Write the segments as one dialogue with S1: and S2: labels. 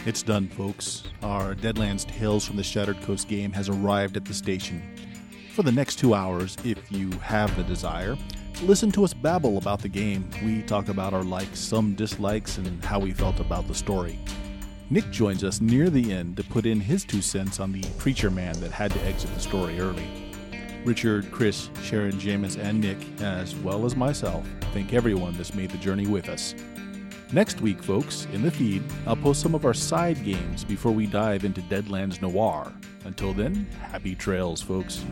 S1: It's done, folks. Our Deadlands Tales from the Shattered Coast game has arrived at the station. For the next 2 hours, if you have the desire, listen to us babble about the game. We talk about our likes, some dislikes, and how we felt about the story. Nick joins us near the end to put in his 2 cents on the preacher man that had to exit the story early. Richard, Chris, Sharon, Jameis, and Nick, as well as myself, thank everyone that's made the journey with us. Next week, folks, in the feed, I'll post some of our side games before we dive into Deadlands Noir. Until then, happy trails, folks.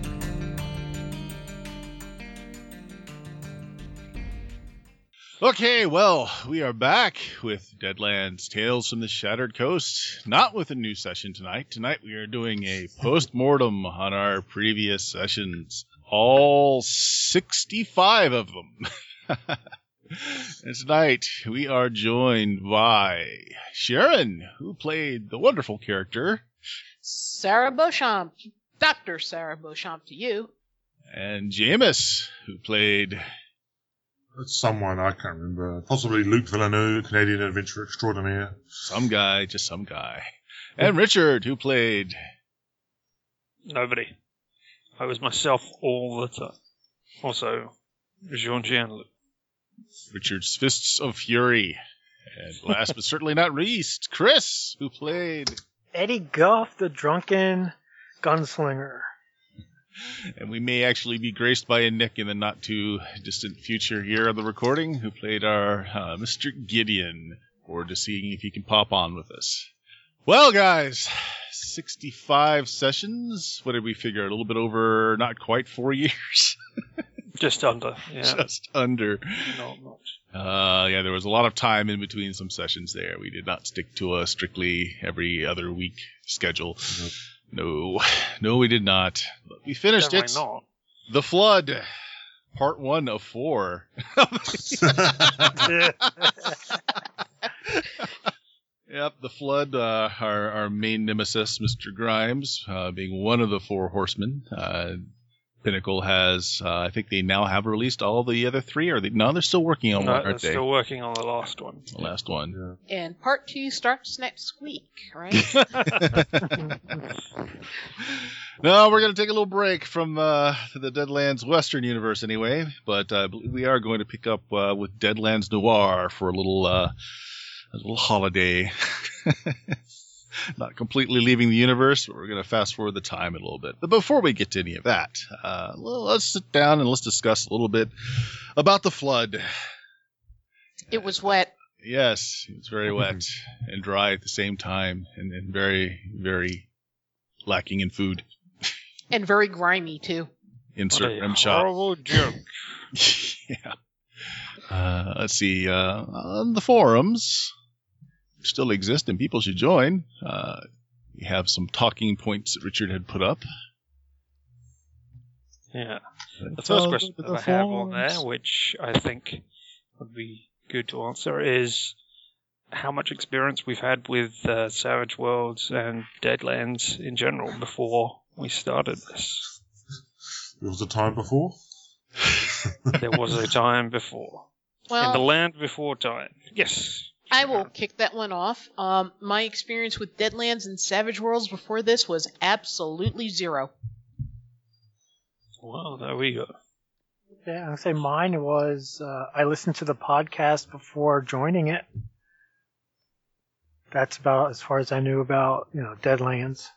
S1: Okay, well, we are back with Deadlands Tales from the Shattered Coast. Not with a new session tonight. Tonight we are doing a post-mortem on our previous sessions. All 65 of them. And tonight we are joined by Sharon, who played the wonderful character
S2: Sarah Beauchamp. Dr. Sarah Beauchamp to you.
S1: And Jameis, who played...
S3: It's someone, I can't remember. Possibly Luke Villeneuve, Canadian adventurer extraordinaire.
S1: Some guy, just some guy. And Richard, who played...
S4: Nobody. I was myself all the time. Also, Jean-Jean.
S1: Richard's Fists of Fury. And last but certainly not least, Chris, who played...
S5: Eddie Goff, the drunken gunslinger.
S1: And we may actually be graced by a Nick in the not-too-distant future here on the recording, who played our Mr. Gideon. Forward to seeing if he can pop on with us. Well, guys, 65 sessions. What did we figure? A little bit over, not quite 4 years.
S4: Just under, yeah.
S1: Just under.
S4: Not much.
S1: Yeah, there was a lot of time in between some sessions there. We did not stick to a strictly every other week schedule. Nope. No, we did not. But we finished it.
S4: Not.
S1: The Flood, part 1 of 4. Yep, the Flood, our main nemesis, Mr. Grimes, being one of the 4 horsemen. Pinnacle has, I think they now have released all the other 3, or no, they're still working on one, aren't
S4: they're
S1: they?
S4: still working on the last one.
S1: The last one.
S2: Yeah. And part 2 starts next week, right?
S1: No, we're going to take a little break from the Deadlands Western universe anyway, but we are going to pick up with Deadlands Noir for a little holiday. Not completely leaving the universe, but we're going to fast forward the time a little bit. But before we get to any of that, let's sit down and let's discuss a little bit about the Flood.
S2: It was wet.
S1: Yes, it was very wet and dry at the same time, and very, very lacking in food.
S2: And very grimy, too.
S1: Insert rim shot.
S4: Horrible joke.
S1: Yeah. Let's see. On the forums... still exist and people should join. We have some talking points that Richard had put up.
S4: Yeah. The first question that I have on there, which I think would be good to answer, is how much experience we've had with Savage Worlds and Deadlands in general before we started this.
S3: There was a time before?
S4: There was a time before.
S2: Well,
S4: in the land before time. Yes.
S2: I will kick that one off. My experience with Deadlands and Savage Worlds before this was absolutely 0.
S4: Well, there we go.
S5: Yeah, I'd say mine was, I listened to the podcast before joining it. That's about as far as I knew about, Deadlands.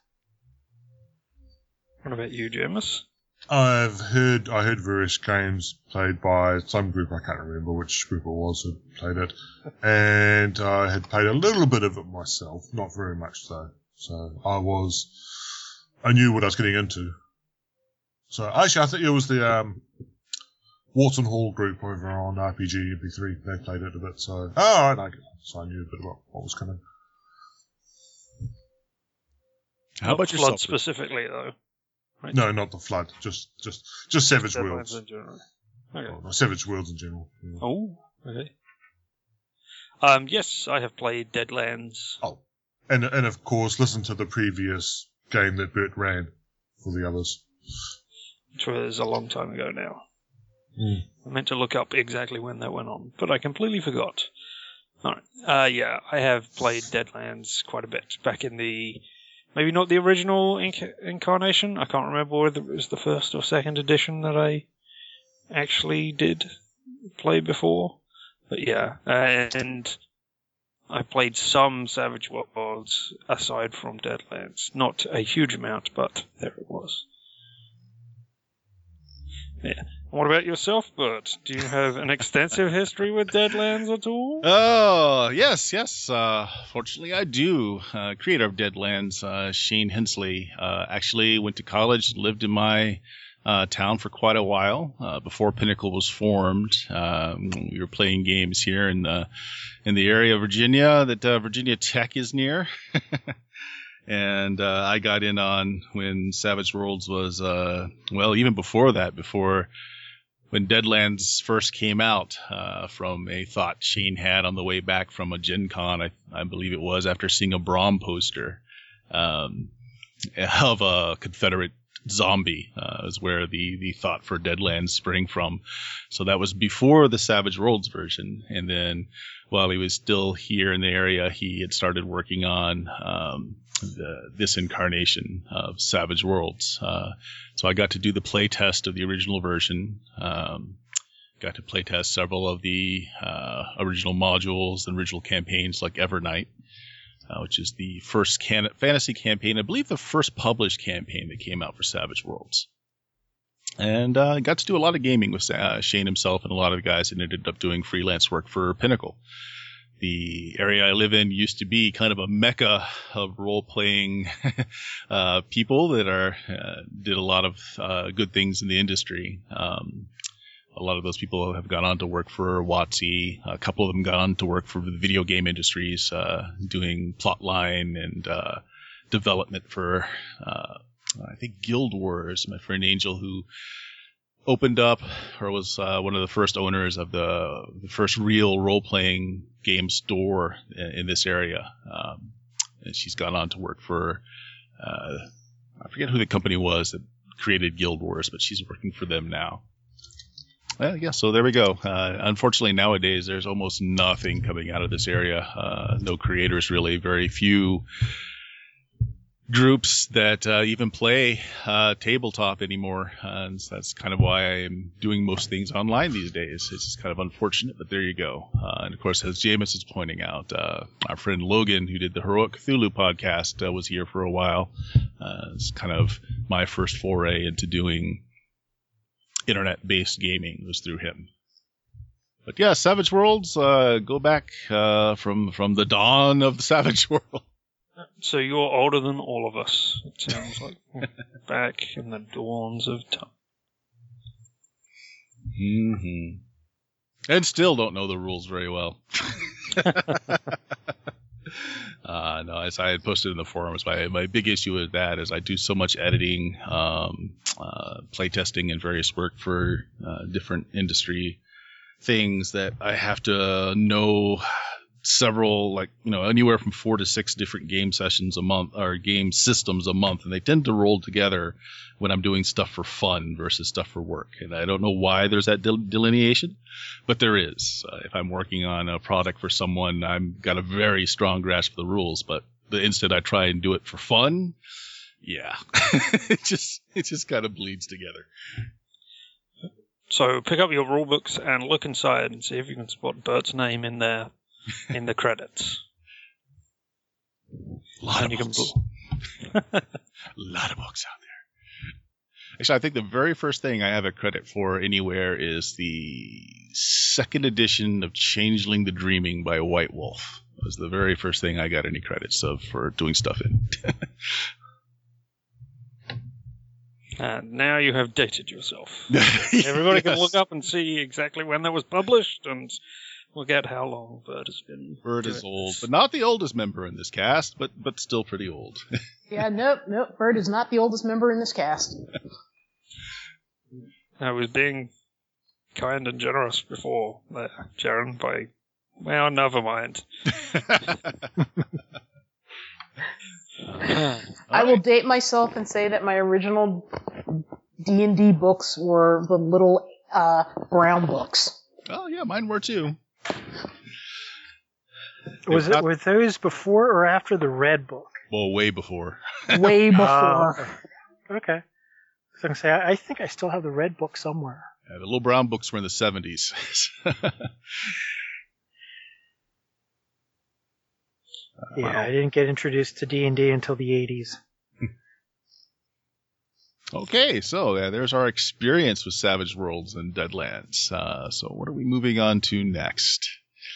S4: What about you, Jameis?
S3: I heard various games played by some group, I can't remember which group it was who played it, and I had played a little bit of it myself, not very much though. So I knew what I was getting into. So actually I think it was the Wharton Hall group over on RPG MP3, they played it a bit, so so I knew a bit about what was coming.
S1: How about
S4: Flood
S1: yourself?
S4: Specifically though? Right.
S3: No, not the Flood. Just Savage
S4: Deadlands
S3: Worlds.
S4: in general. Okay.
S3: No, Savage Worlds in general. Yeah.
S4: Oh, okay. Yes, I have played Deadlands.
S3: Oh, and of course, listen to the previous game that Bert ran for the others.
S4: Which was a long time ago now.
S3: Mm.
S4: I meant to look up exactly when that went on, but I completely forgot. All right. Yeah, I have played Deadlands quite a bit back in the, maybe not the original incarnation. I can't remember whether it was the first or second edition that I actually did play before. But yeah, and I played some Savage Worlds aside from Deadlands. Not a huge amount, but there it was. Yeah. What about yourself, Bert? Do you have an extensive history with Deadlands at all?
S1: Oh, yes. Fortunately, I do. Creator of Deadlands, Shane Hensley, actually went to college, lived in my town for quite a while before Pinnacle was formed. We were playing games here in the area of Virginia that Virginia Tech is near. And I got in on when Savage Worlds was, even before that, when Deadlands first came out, from a thought Shane had on the way back from a Gen Con, I believe it was, after seeing a Braum poster of a Confederate zombie, is where the thought for Deadlands sprang from. So that was before the Savage Worlds version. And then while he was still here in the area, he had started working on this incarnation of Savage Worlds. So I got to do the play test of the original version. Got to play test several of the original modules and original campaigns like Evernight, which is the first fantasy campaign, I believe the first published campaign that came out for Savage Worlds. And got to do a lot of gaming with Shane himself and a lot of the guys that ended up doing freelance work for Pinnacle. The area I live in used to be kind of a mecca of role-playing people that did a lot of good things in the industry. A lot of those people have gone on to work for WotC. A couple of them gone on to work for the video game industries, doing plotline and development for, I think, Guild Wars. My friend Angel, who opened up or was one of the first owners of the first real role-playing game store in this area. And she's gone on to work for, I forget who the company was that created Guild Wars, but she's working for them now. Yeah, so there we go. Unfortunately, nowadays, there's almost nothing coming out of this area. No creators, really. Very few groups that even play tabletop anymore. And so that's kind of why I'm doing most things online these days. It's just kind of unfortunate, but there you go. And of course, as Jameis is pointing out, our friend Logan, who did the Heroic Cthulhu podcast, was here for a while. It's kind of my first foray into doing internet-based gaming was through him. But yeah, Savage Worlds, go back from the dawn of the Savage World.
S4: So you're older than all of us, it sounds like. Back in the dawns of time.
S1: Mm-hmm. And still don't know the rules very well. No, as I had posted in the forums, my big issue with that is I do so much editing, playtesting, and various work for different industry things that I have to know several, anywhere from 4 to 6 different game sessions a month or game systems a month, and they tend to roll together when I'm doing stuff for fun versus stuff for work. And I don't know why there's that delineation, but there is. If I'm working on a product for someone, I've got a very strong grasp of the rules, but the instant I try and do it for fun, yeah, it just kind of bleeds together.
S4: So pick up your rule books and look inside and see if you can spot Bert's name in there. In the credits.
S1: A lot of books. A lot of books out there. Actually, I think the very first thing I have a credit for anywhere is the second edition of Changeling the Dreaming by White Wolf. It was the very first thing I got any credits of for doing stuff in.
S4: And now you have dated yourself. Everybody can look up and see exactly when that was published and look at how long Bert has been.
S1: Bert is old, but not the oldest member in this cast, but still pretty old.
S2: Yeah, nope. Bert is not the oldest member in this cast.
S4: I was being kind and generous before there, Jaron, well, never mind.
S2: I will date myself and say that my original D&D books were the little brown books.
S1: Oh, yeah, mine were too.
S5: Were those before or after the Red Book?
S1: Well, way before.
S2: Way before.
S5: Okay. So I'm say I think I still have the Red Book somewhere.
S1: Yeah, the Little Brown Books were in the 70s.
S5: Yeah, I didn't get introduced to D&D until the 80s.
S1: Okay, so there's our experience with Savage Worlds and Deadlands. So what are we moving on to next?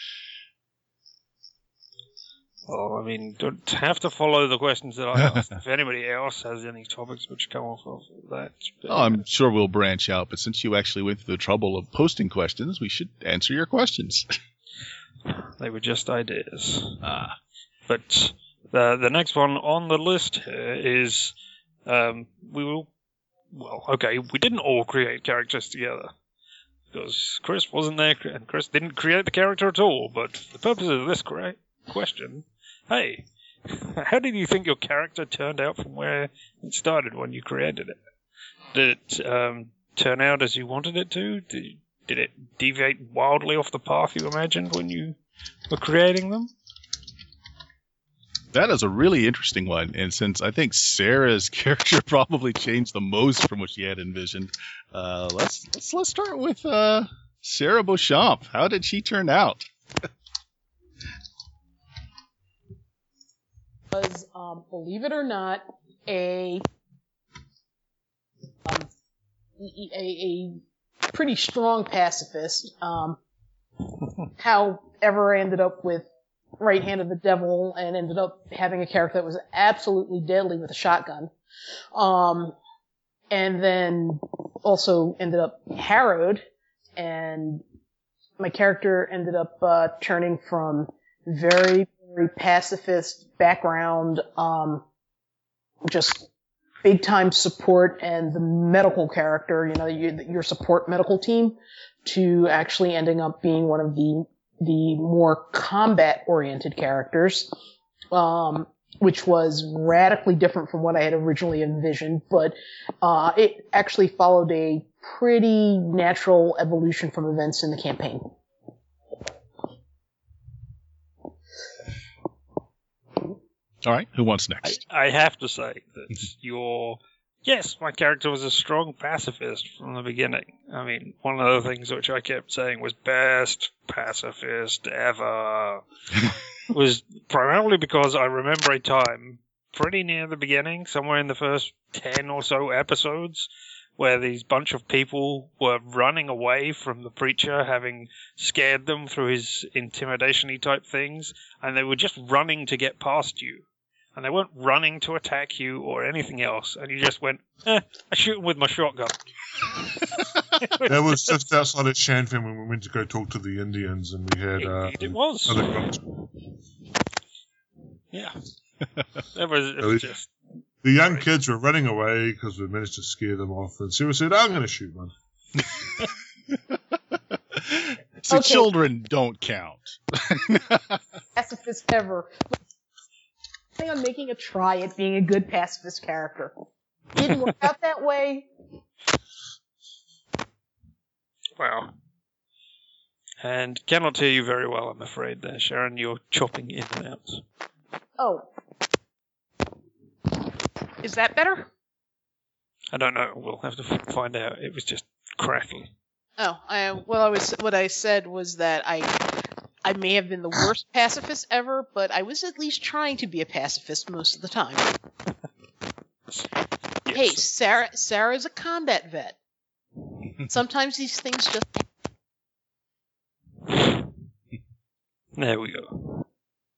S4: Well, I mean, don't have to follow the questions that I asked. If anybody else has any topics which come off of that.
S1: I'm sure we'll branch out, but since you actually went through the trouble of posting questions, we should answer your questions.
S4: They were just ideas. But the next one on the list here is we didn't all create characters together. Because Chris wasn't there, and Chris didn't create the character at all. But for the purposes of this question, hey, how did you think your character turned out from where it started when you created it? Did it turn out as you wanted it to? Did it deviate wildly off the path you imagined when you were creating them?
S1: That is a really interesting one, and since I think Sarah's character probably changed the most from what she had envisioned, let's start with Sarah Beauchamp. How did she turn out?
S2: Was, believe it or not, a pretty strong pacifist. However, I ended up with Right Hand of the Devil and ended up having a character that was absolutely deadly with a shotgun. And then also ended up harrowed, and my character ended up turning from very, very pacifist background, just big time support and the medical character, your support medical team, to actually ending up being one of the more combat-oriented characters, which was radically different from what I had originally envisioned, but it actually followed a pretty natural evolution from events in the campaign.
S1: All right, who wants next?
S4: I have to say that yes, my character was a strong pacifist from the beginning. I mean, one of the things which I kept saying was best pacifist ever was primarily because I remember a time pretty near the beginning, somewhere in the first 10 or so episodes, where these bunch of people were running away from the preacher, having scared them through his intimidation-y type things, and they were just running to get past you. And they weren't running to attack you or anything else. And you just went, I shoot them with my shotgun.
S3: That was just outside of Shanfin when we went to go talk to the Indians, and we had...
S4: it was. Yeah. It was just...
S3: The young kids were running away because we managed to scare them off. And Sarah said, I'm going to shoot one.
S1: So okay. Children don't count.
S2: Pacifist ever. I'm making a try at being a good pacifist character. Didn't work out that way.
S4: Wow. And cannot hear you very well, I'm afraid there, Sharon. You're chopping in and out.
S2: Oh. Is that better?
S4: I don't know. We'll have to find out. It was just crackly.
S2: Oh, what I said was that I may have been the worst pacifist ever, but I was at least trying to be a pacifist most of the time. Yes. Hey, Sarah's a combat vet. Sometimes these things just...
S4: There we go.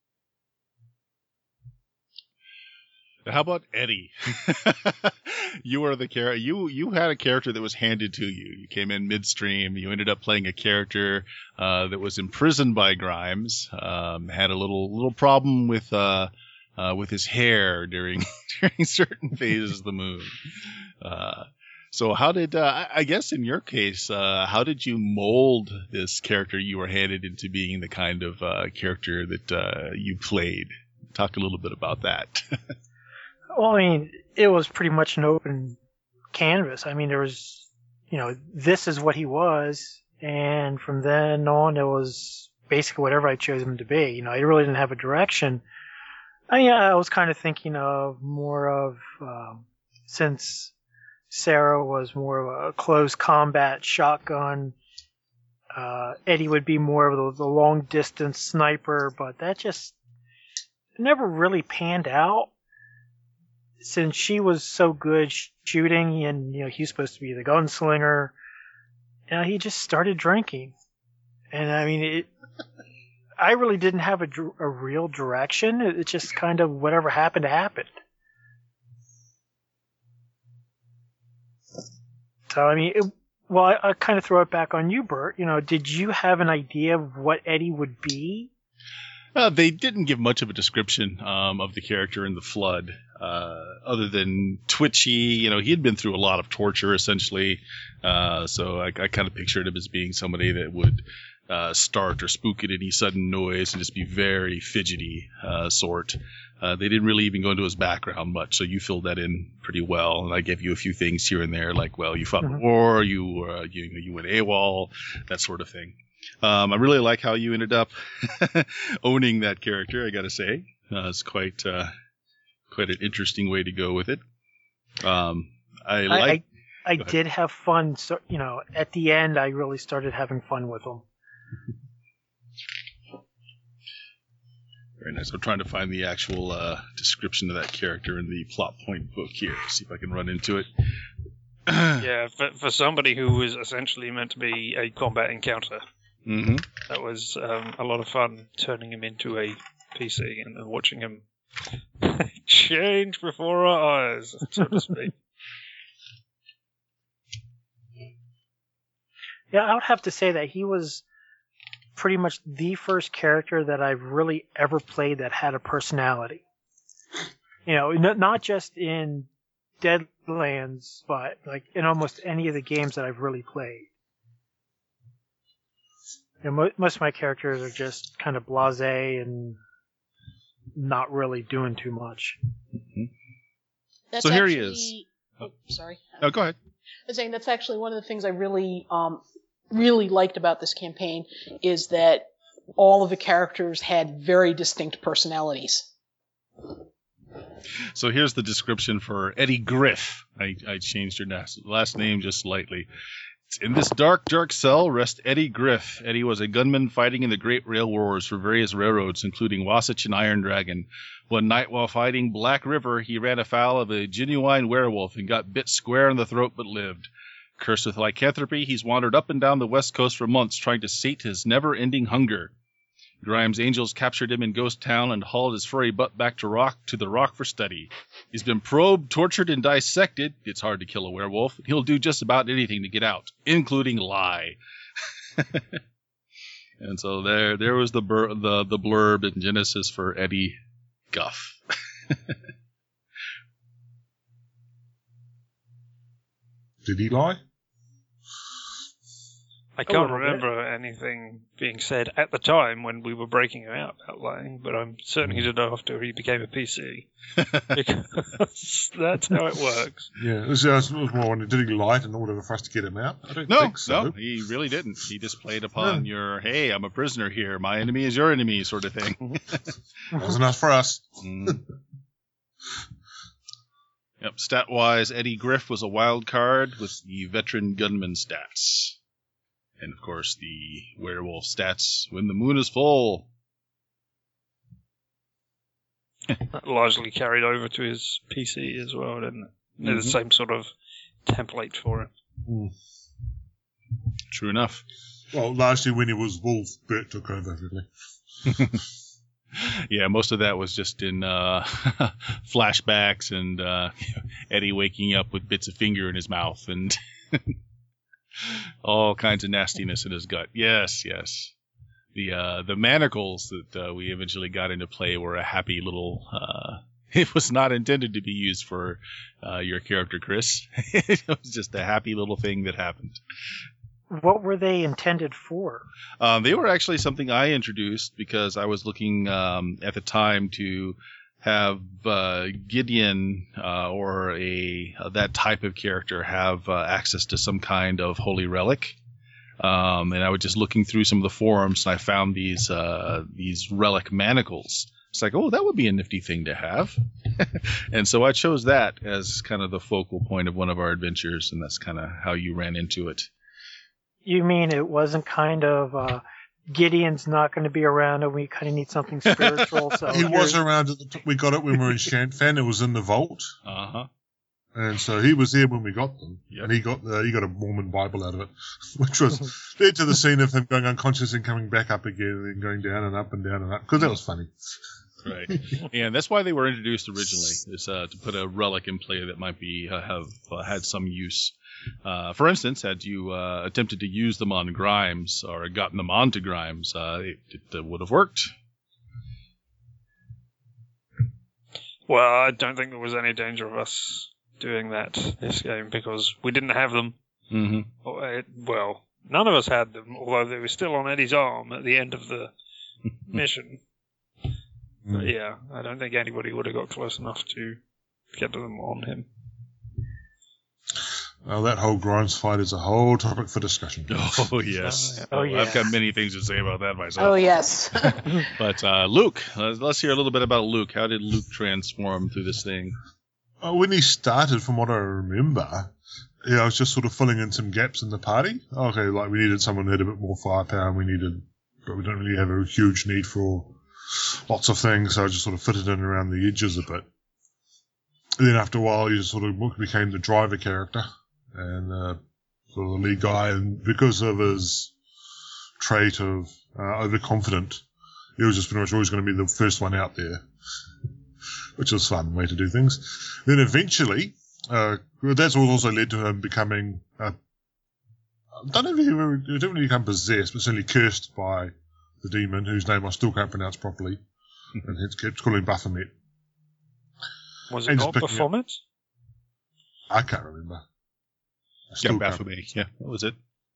S1: How about Eddie? You were the character. You had a character that was handed to you. You came in midstream. You ended up playing a character that was imprisoned by Grimes. Had a little problem with his hair during certain phases of the moon. So how did I guess in your case, how did you mold this character you were handed into being the kind of character that you played? Talk a little bit about that.
S5: Well, I mean, it was pretty much an open canvas. I mean, there was, this is what he was, and from then on, it was basically whatever I chose him to be. You know, I really didn't have a direction. I was kind of thinking of more of, since Sarah was more of a close combat shotgun, Eddie would be more of the long distance sniper, but that just never really panned out. Since she was so good shooting, and you know he's supposed to be the gunslinger, he just started drinking, and I mean, I really didn't have a real direction. It just kind of whatever happened happened. So I mean, I kind of throw it back on you, Bert. You know, did you have an idea of what Eddie would be?
S1: They didn't give much of a description of the character in The Flood, other than twitchy. You know, he had been through a lot of torture, essentially. So I kind of pictured him as being somebody that would start or spook at any sudden noise and just be very fidgety sort. They didn't really even go into his background much, so you filled that in pretty well. And I gave you a few things here and there, like, well, you fought the war, you went AWOL, that sort of thing. I really like how you ended up owning that character, I gotta say. It's quite an interesting way to go with it. I
S5: did have fun. So, you know, at the end, I really started having fun with him.
S1: Very nice. I'm trying to find the actual description of that character in the plot point book here. See if I can run into it.
S4: Yeah, for somebody who was essentially meant to be a combat encounter, that was a lot of fun, turning him into a PC and watching him change before our eyes, so to speak.
S5: Yeah, I would have to say that he was pretty much the first character that I've really ever played that had a personality. You know, not just in Deadlands, but like in almost any of the games that I've really played. You know, most of my characters are just kind of blasé and not really doing too much.
S2: That's
S1: so here
S2: actually,
S1: he is.
S2: Oh, sorry.
S1: Oh, go ahead.
S2: I was saying that's actually one of the things I really liked about this campaign is that all of the characters had very distinct personalities.
S1: So here's the description for Eddie Griff. I changed your last name just slightly. In this dark cell rests Eddie Griff. Eddie was a gunman fighting in the Great Rail Wars for various railroads, including Wasatch and Iron Dragon. One night while fighting Black River, he ran afoul of a genuine werewolf and got bit square in the throat but lived. Cursed with lycanthropy, he's wandered up and down the West Coast for months trying to sate his never-ending hunger. Grimes' angels captured him in Ghost Town and hauled his furry butt back to the Rock for study. He's been probed, tortured, and dissected. It's hard to kill a werewolf. He'll do just about anything to get out, including lie. And so there was the blurb in Genesis for Eddie Guff.
S3: Did he lie?
S4: I can't remember anything being said at the time when we were breaking him out about lying, but I'm certain he did after he became a PC. Because that's how it works.
S3: Yeah, it was more wondering, did he lie in order for us to get him out? I don't think so.
S1: No, he really didn't. He just played upon your, hey, I'm a prisoner here, my enemy is your enemy sort of thing.
S3: Wasn't enough for us.
S1: Yep, stat-wise, Eddie Griff was a wild card with the veteran gunman stats. And, of course, the werewolf stats when the moon is full.
S4: That largely carried over to his PC as well, didn't it? They're the same sort of template for it.
S1: True enough.
S3: Well, largely when he was wolf, Bert took over, really.
S1: Yeah, most of that was just in flashbacks and Eddie waking up with bits of finger in his mouth and all kinds of nastiness in his gut. Yes. The manacles that we eventually got into play were a happy little... it was not intended to be used for your character, Chris. It was just a happy little thing that happened.
S5: What were they intended for?
S1: They were actually something I introduced because I was looking at the time to have Gideon or that type of character have access to some kind of holy relic And I was just looking through some of the forums, and I found these relic manacles. It's like, oh, that would be a nifty thing to have. And so I chose that as kind of the focal point of one of our adventures, and that's kind of how you ran into it.
S5: You mean it wasn't kind of Gideon's not going to be around and we kind of need something spiritual? So
S3: he was around at the we got it when we were in Shanfan. It was in the vault.
S1: Uh-huh.
S3: And so he was there when we got them. Yep. And he got a Mormon Bible out of it, which was led to the scene of him going unconscious and coming back up again and then going down and up and down and up, because that was funny.
S1: Right. And that's why they were introduced originally, is to put a relic in play that might be have had some use. For instance, had you attempted to use them on Grimes or gotten them onto Grimes, it would have worked.
S4: Well, I don't think there was any danger of us doing that this game because we didn't have them.
S1: Mm-hmm.
S4: Well, none of us had them, although they were still on Eddie's arm at the end of the mission. But yeah, I don't think anybody would have got close enough to get them on him.
S3: Well, that whole Grimes fight is a whole topic for discussion.
S1: Oh, yes.
S5: Oh, yeah.
S1: I've got many things to say about that myself.
S2: Oh, yes.
S1: But Luke, let's hear a little bit about Luke. How did Luke transform through this thing?
S3: When he started, from what I remember, I was just sort of filling in some gaps in the party. Okay, like we needed someone who had a bit more firepower, but we don't really have a huge need for lots of things, so I just sort of fitted in around the edges a bit. And then after a while, he just sort of became the driver character and sort of the lead guy. And because of his trait of overconfident, he was just pretty much always going to be the first one out there, which was a fun way to do things. Then eventually, that's also led to him becoming, I don't know if he didn't really become possessed, but certainly cursed by the demon, whose name I still can't pronounce properly, and hence kept calling Baphomet.
S4: Was it not Baphomet?
S3: I can't remember.
S1: Baphomet. Yeah, that was it.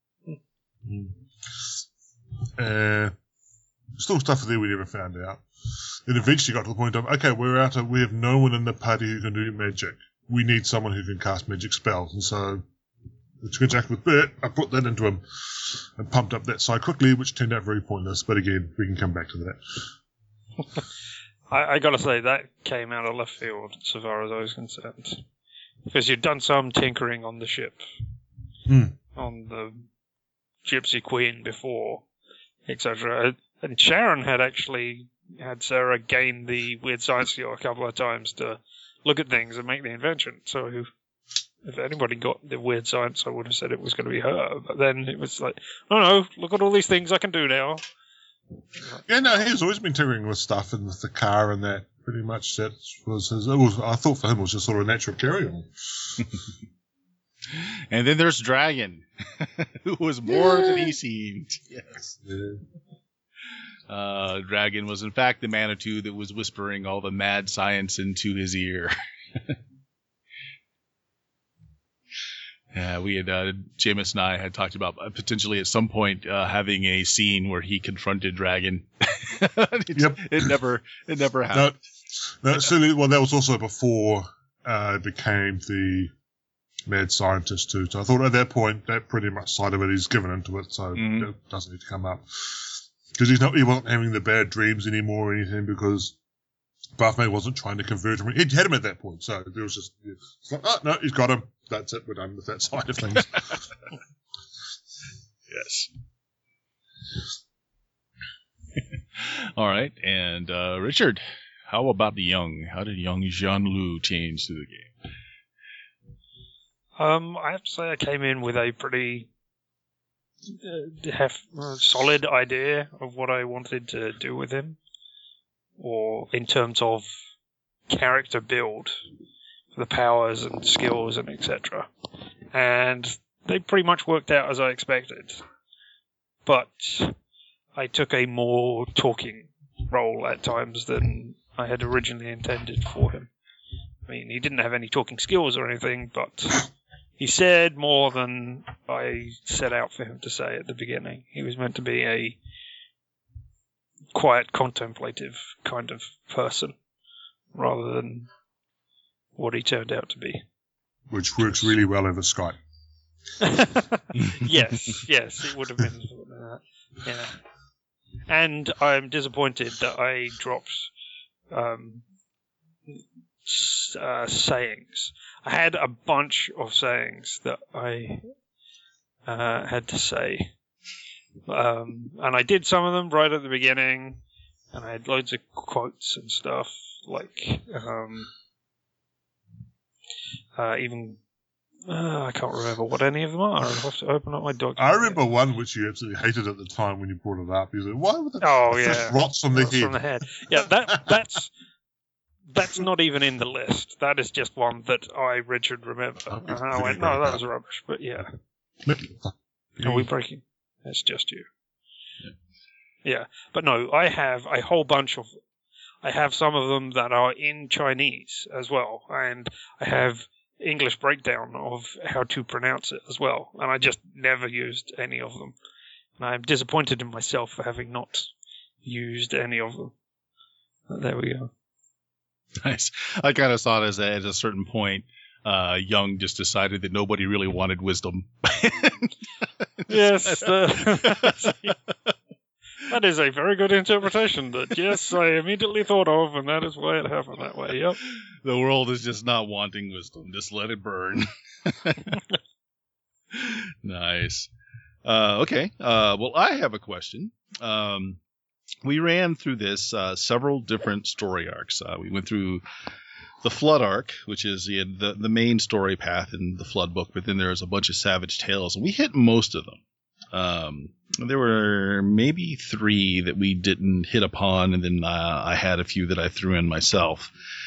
S3: Still stuff there we never found out. Then eventually got to the point of, okay, we have no one in the party who can do magic. We need someone who can cast magic spells. And so, to contact with Bert, I put that into him and pumped up that side quickly, which turned out very pointless. But again, we can come back to that.
S4: I gotta say, that came out of left field, so far as I was concerned. Because you'd done some tinkering on the ship. On the Gypsy Queen before, etc. And Sharon had actually had Sarah gain the weird science skill a couple of times to look at things and make the invention. So if anybody got the weird science, I would have said it was going to be her. But then it was like, no, look at all these things I can do now.
S3: Yeah, no, he's always been tinkering with stuff and with the car and that. Pretty much that was his. I thought for him it was just sort of a natural carry-on.
S1: And then there's Dragon, who was more than he seemed. Yes. Yeah. Dragon was in fact the Manitou that was whispering all the mad science into his ear. We had Jameis and I had talked about potentially at some point having a scene where he confronted Dragon. It never happened.
S3: No, certainly. Well, that was also before it became the mad scientist too. So I thought at that point, that pretty much side of it, he's given into it, so it doesn't need to come up. Because he wasn't having the bad dreams anymore or anything, because Baphomet wasn't trying to convert him. He'd had him at that point, so there was just, it's like, oh, no, he's got him. That's it. We're done with that side of things.
S1: Yes. All right. And Richard, how about the young? How did young Jean-Loup change through the game?
S4: I have to say I came in with a pretty solid idea of what I wanted to do with him, or in terms of character build, the powers and skills and etc. And they pretty much worked out as I expected. But I took a more talking role at times than I had originally intended for him. I mean, he didn't have any talking skills or anything, but he said more than I set out for him to say at the beginning. He was meant to be a quiet, contemplative kind of person, rather than what he turned out to be.
S3: Which works really well over Skype.
S4: Yes, it would have been something like that. Yeah. And I'm disappointed that I dropped sayings. I had a bunch of sayings that I had to say. And I did some of them right at the beginning, and I had loads of quotes and stuff, like I can't remember what any of them are. I'll have to open up my document.
S3: I remember one which you absolutely hated at the time when you brought it up. You said, "Why would the fish rots from the head?"
S4: From the head. Yeah, that's not even in the list. That is just one that Richard, remember. And I went, no, that was rubbish. But yeah. Are we breaking? That's just you. Yeah. But no, I have a whole bunch of... I have some of them that are in Chinese as well. And I have English breakdown of how to pronounce it as well. And I just never used any of them. And I'm disappointed in myself for having not used any of them. But there we go.
S1: Nice. I kind of saw it as at a certain point, Young just decided that nobody really wanted wisdom.
S4: Yes. That is a very good interpretation that, yes, I immediately thought of, and that is why it happened that way. Yep.
S1: The world is just not wanting wisdom. Just let it burn. Nice. Okay. Well, I have a question. We ran through this several different story arcs. We went through the Flood arc, which is the main story path in the Flood book, but then there's a bunch of Savage Tales, and we hit most of them. There were maybe 3 that we didn't hit upon, and then I had a few that I threw in myself.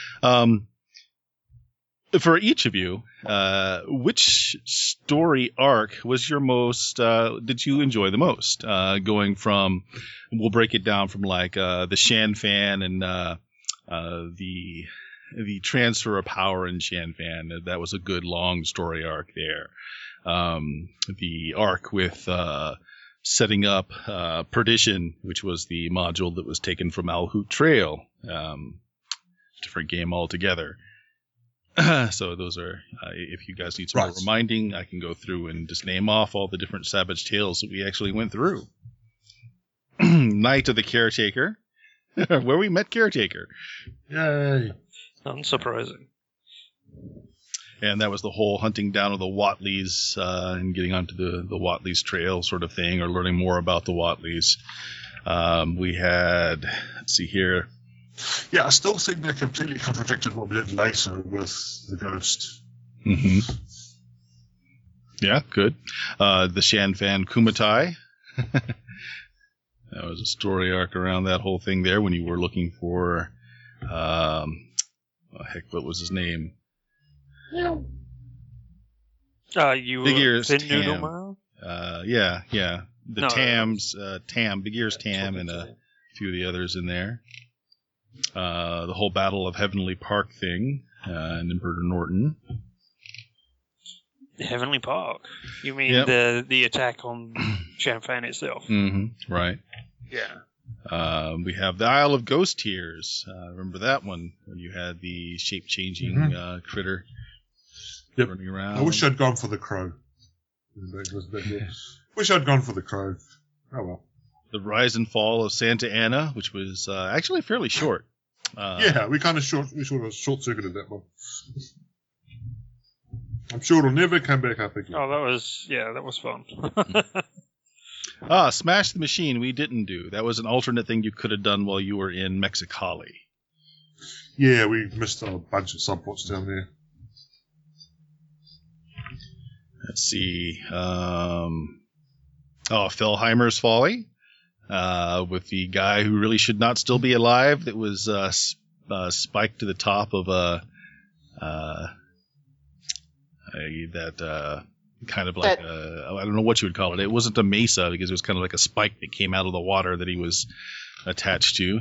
S1: For each of you, which story arc was your most, did you enjoy the most? Going from, we'll break it down from like the Shan Fan and the transfer of power in Shan Fan. That was a good long story arc there. The arc with setting up Perdition, which was the module that was taken from Alhut Trail. Different game altogether. So those are, if you guys need some more reminding, I can go through and just name off all the different Savage Tales that we actually went through. Night of the Caretaker, where we met Caretaker.
S3: Yay.
S4: Unsurprising.
S1: And that was the whole hunting down of the Watleys and getting onto the Watleys trail sort of thing, or learning more about the Watleys. We had, let's see here.
S3: Yeah, I still think they completely contradicted what we did later with the Ghost.
S1: Mm-hmm. Yeah, good. The Shan Fan Kumatai. That was a story arc around that whole thing there when you were looking for, what was his name? Big Ears Tam. Yeah. Tam's, Big Ears Tam, and a few of the others in there. The whole Battle of Heavenly Park thing, and Emperor Norton.
S4: Heavenly Park? You mean the attack on Shan Fan itself?
S1: Mm-hmm. Right.
S4: Yeah.
S1: We have the Isle of Ghost Tears. Remember that one when you had the shape-changing critter running around?
S3: I wish I'd gone for the crow. Wish I'd gone for the crow. Oh well.
S1: The Rise and Fall of Santa Anna, which was actually fairly short.
S3: Yeah, we sort of short-circuited that one. I'm sure it'll never come back up again.
S4: Oh, that was fun.
S1: Smash the Machine we didn't do. That was an alternate thing you could have done while you were in Mexicali.
S3: Yeah, we missed a bunch of subplots down there.
S1: Let's see. Felheimer's Folly. With the guy who really should not still be alive, that was spiked to the top of kind of like I don't know what you would call it. It wasn't a mesa because it was kind of like a spike that came out of the water that he was attached to.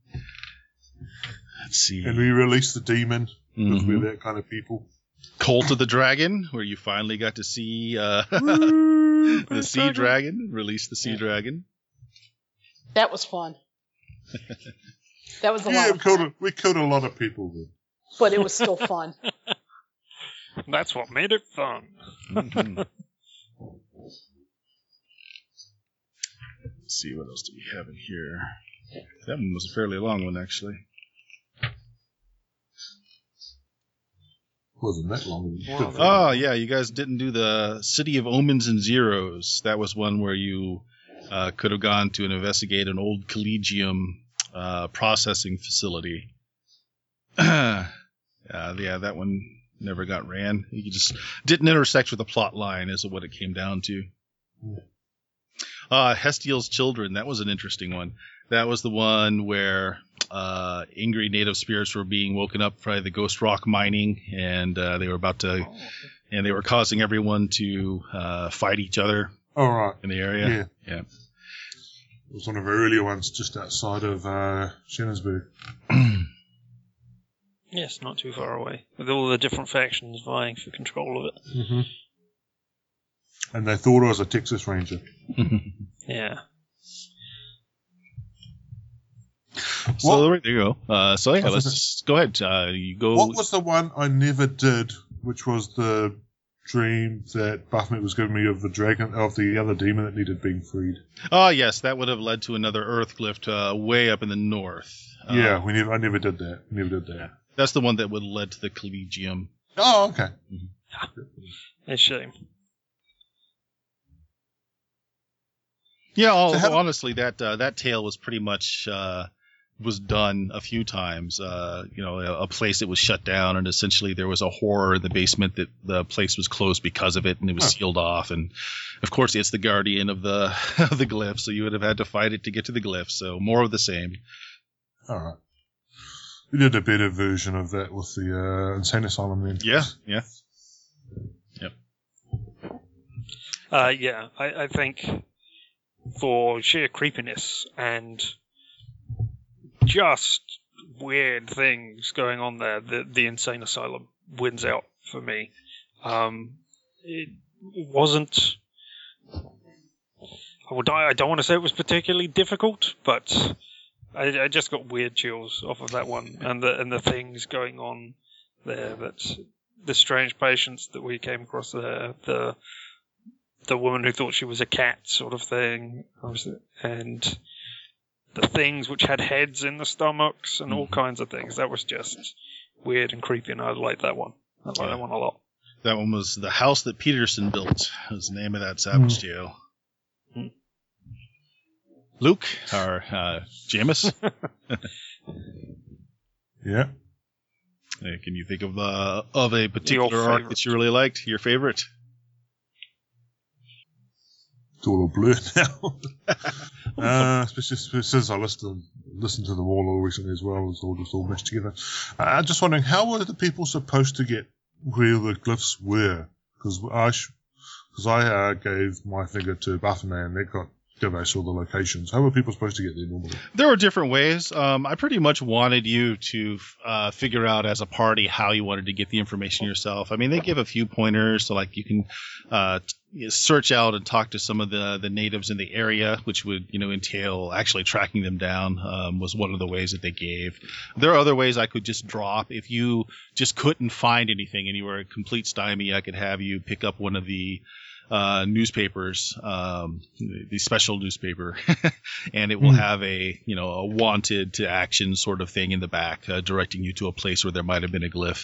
S1: Let's see.
S3: And we released the demon because we're that kind of people.
S1: Cult of the Dragon, where you finally got to see the Sea Dragon. Release the Sea Dragon.
S2: That was fun. That was a lot of fun.
S3: We killed a lot of people then.
S2: But it was still fun.
S4: That's what made it fun.
S1: Mm-hmm. Let's see, what else do we have in here? That one was a fairly long one, actually.
S3: Wasn't that long.
S1: Oh, yeah, you guys didn't do the City of Omens and Zeros. That was one where you could have gone to investigate an old Collegium processing facility. Yeah, that one never got ran. You just didn't intersect with the plot line, is what it came down to. Hestiel's Children, that was an interesting one. That was the one where angry native spirits were being woken up by the ghost rock mining, and they were about to, and they were causing everyone to fight each other.
S3: Oh, right.
S1: In the area. Yeah.
S3: It was one of the earlier ones just outside of Shannosburg.
S4: Yes, not too far away. With all the different factions vying for control of it.
S3: Mm-hmm. And they thought I was a Texas Ranger.
S4: Yeah.
S1: So there you go. So yeah, let's go ahead. You go.
S3: What was the one I never did, which was the dream that Baphomet was giving me of the dragon, of the other demon that needed being freed?
S1: Oh yes, that would have led to another Earth glyph way up in the north.
S3: Yeah, I never did that. Yeah.
S1: That's the one that would have led to the Collegium.
S3: Oh, okay.
S4: Mm-hmm. A shame.
S1: Yeah, honestly, that tale was pretty much was done a few times. A place that was shut down, and essentially there was a horror in the basement that the place was closed because of it, and it was sealed off. And of course, it's the guardian of the of the glyph, so you would have had to fight it to get to the glyph. So more of the same.
S3: All right. We did a better version of that with the Insane Asylum then.
S1: Yeah.
S4: Yep. I think for sheer creepiness and just weird things going on there, the Insane Asylum wins out for me. It wasn't... I don't want to say it was particularly difficult, but I just got weird chills off of that one, and the things going on there. That the strange patients that we came across there, the woman who thought she was a cat, sort of thing, and the things which had heads in the stomachs and all kinds of things. That was just weird and creepy, and I liked that one. I liked that one a lot.
S1: That one was The House That Peterson Built. Was the name of that Savage Tale. Luke, or Jameis?
S3: Yeah.
S1: Can you think of a particular arc that you really liked? Your favorite?
S3: It's all blurred now. Especially since I listened to them all recently as well. It's all just all meshed together. I'm just wondering, how were the people supposed to get where the glyphs were? Because I gave my finger to Baphomet and they gave us all the locations. How were people supposed to get there normally? There
S1: were different ways. I pretty much wanted you to figure out as a party how you wanted to get the information yourself. I mean, they give a few pointers, so like you can search out and talk to some of the natives in the area, which would entail actually tracking them down. Was one of the ways that they gave. There are other ways I could just drop. If you just couldn't find anything and you were a complete stymie, I could have you pick up one of the newspapers, the special newspaper, and it will have a wanted to action sort of thing in the back, directing you to a place where there might have been a glyph.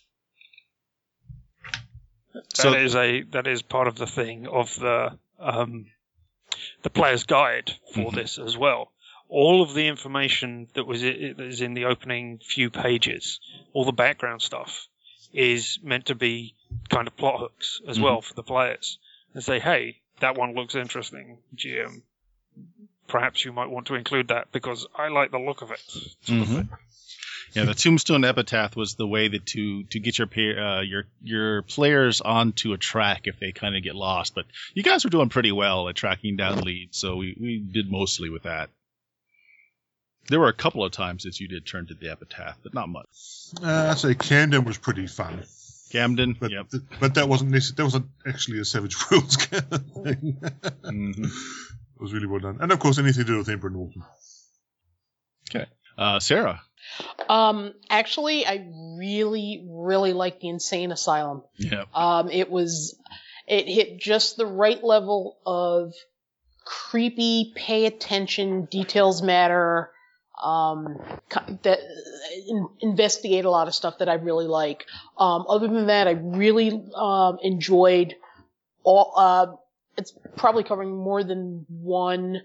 S4: That is part of the thing of the player's guide for this as well. All of the information that is in the opening few pages, all the background stuff, is meant to be kind of plot hooks as well for the players. And say, hey, that one looks interesting, GM. Perhaps you might want to include that because I like the look of it. Sort of thing.
S1: Yeah, the Tombstone Epitaph was the way that to get your players onto a track if they kind of get lost. But you guys were doing pretty well at tracking down leads, so we did mostly with that. There were a couple of times that you did turn to the Epitaph, but not much.
S3: I'd say Camden was pretty fun.
S1: Camden,
S3: but that wasn't actually a Savage Worlds kind of thing. It was really well done, and of course anything to do with Emperor Norton.
S1: Okay, Sarah.
S2: Actually, I really, really liked the Insane Asylum.
S1: Yeah.
S2: It hit just the right level of creepy, pay attention, details matter, that investigate a lot of stuff that I really like. Other than that, I really enjoyed all. It's probably covering more than one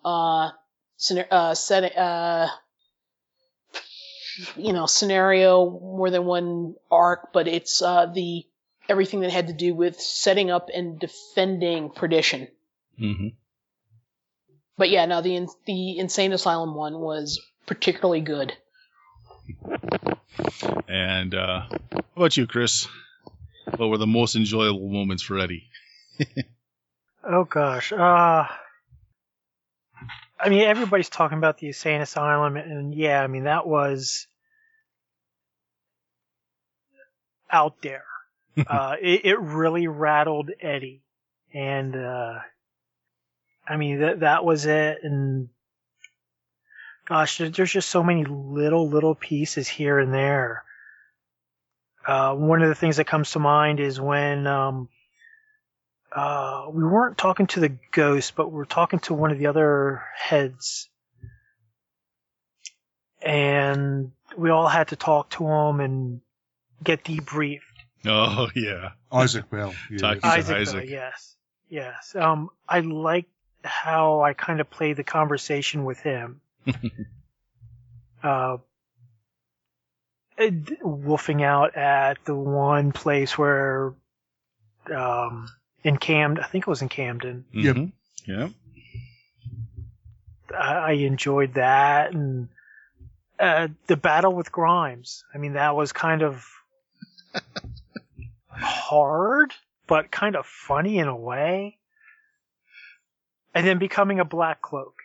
S2: scenario, more than one arc, but it's everything that had to do with setting up and defending Perdition.
S1: Mm-hmm.
S2: But yeah, no, the Insane Asylum one was particularly good.
S1: And how about you, Chris? What were the most enjoyable moments for Eddie?
S5: Oh gosh, I mean, everybody's talking about the Insane Asylum, and yeah, I mean, that was out there. It really rattled Eddie, and I mean, that was it. And gosh, there's just so many little pieces here and there. One of the things that comes to mind is when we weren't talking to the ghost, but we were talking to one of the other heads. And we all had to talk to him and get debriefed.
S1: Oh, yeah.
S3: Isaac Bell. Yeah.
S5: Isaac Bell, yes. Yes. I liked how I kind of played the conversation with him. Wolfing out at the one place where in Camden, I think it was in Camden.
S1: Mm-hmm. Yep.
S5: I enjoyed that, and the battle with Grimes. I mean, that was kind of hard, but kind of funny in a way. And then becoming a Black Cloak.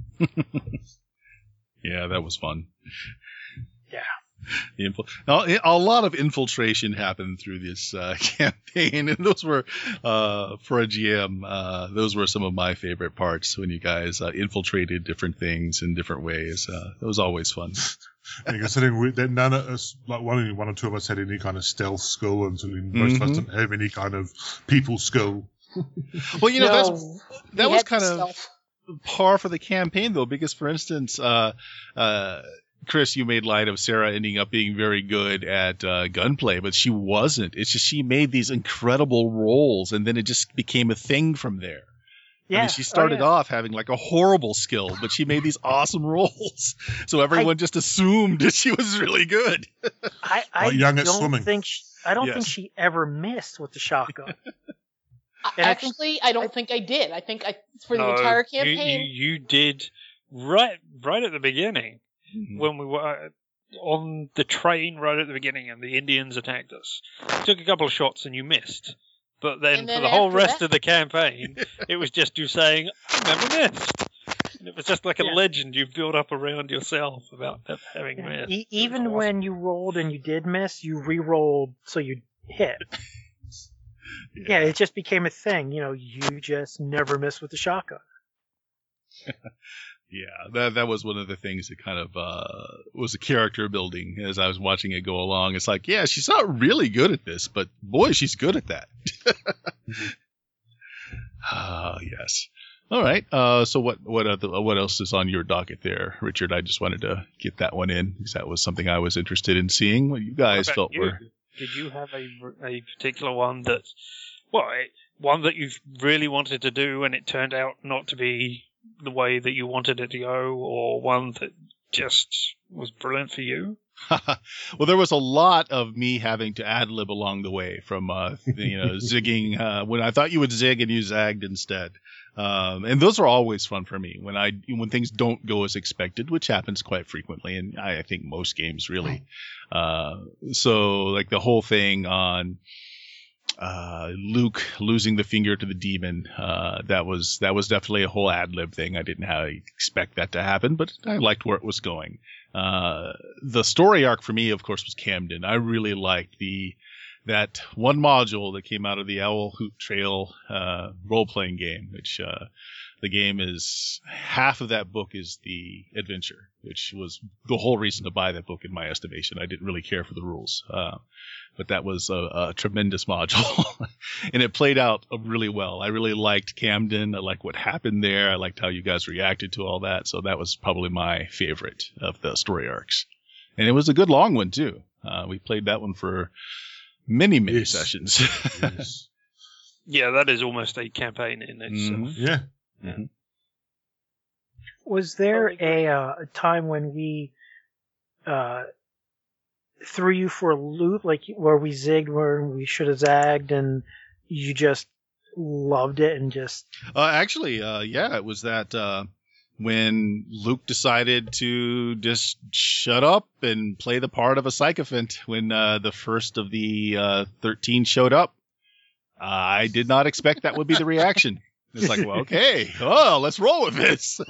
S1: Yeah, that was fun.
S5: Yeah.
S1: A lot of infiltration happened through this campaign, and those were, for a GM, those were some of my favorite parts when you guys infiltrated different things in different ways. It was always fun.
S3: And considering that none of us, like only one or two of us, had any kind of stealth skill, and so most of us didn't have any kind of people skill.
S1: Well, that was kind of par for the campaign, though, because, for instance, Chris, you made light of Sarah ending up being very good at gunplay, but she wasn't. It's just she made these incredible rolls, and then it just became a thing from there. Yeah. I mean, she started off having like a horrible skill, but she made these awesome rolls. So everyone just assumed that she was really good.
S5: I don't think she ever missed with the shotgun.
S2: Actually, I don't think I did. I think for the entire campaign.
S4: You did right at the beginning. Mm-hmm. When we were on the train right at the beginning and the Indians attacked us. You took a couple of shots and you missed. But then for the whole rest of the campaign, it was just you saying, I never missed. And it was just like a legend you built up around yourself about having missed.
S5: Even awesome. When you rolled and you did miss, you re-rolled so you'd hit. Yeah, it just became a thing. You just never miss with the shotgun.
S1: Yeah, that was one of the things that kind of was a character building as I was watching it go along. It's like, yeah, she's not really good at this, but boy, she's good at that. Yes. All right. So what else is on your docket there, Richard? I just wanted to get that one in because that was something I was interested in seeing. What you guys felt were.
S4: Did you have a particular one that you really wanted to do and it turned out not to be the way that you wanted it to go, or one that just was brilliant for you?
S1: Well, there was a lot of me having to ad-lib along the way from, zigging. When I thought you would zig and you zagged instead. And those are always fun for me when things don't go as expected, which happens quite frequently. And I think most games really. So like the whole thing on, Luke losing the finger to the demon, that was definitely a whole ad-lib thing. I didn't expect that to happen, but I liked where it was going. The story arc for me, of course, was Camden. I really liked that one module that came out of the Owl Hoot Trail role-playing game, which the game is half of that book is the adventure, which was the whole reason to buy that book in my estimation. I didn't really care for the rules, but that was a tremendous module, and it played out really well. I really liked Camden. I liked what happened there. I liked how you guys reacted to all that. So that was probably my favorite of the story arcs, and it was a good long one too. We played that one for many sessions.
S3: Yes.
S4: Yeah, that is almost a campaign in itself.
S3: Yeah.
S1: Mm-hmm.
S5: Was there a time when we threw you for a loop, like where we zigged where we should have zagged, and you just loved it and just?
S1: Actually, it was that when Luke decided to just shut up and play the part of a sycophant when the first of the 13 showed up. I did not expect that would be the reaction. It's like, well, okay, let's roll with this.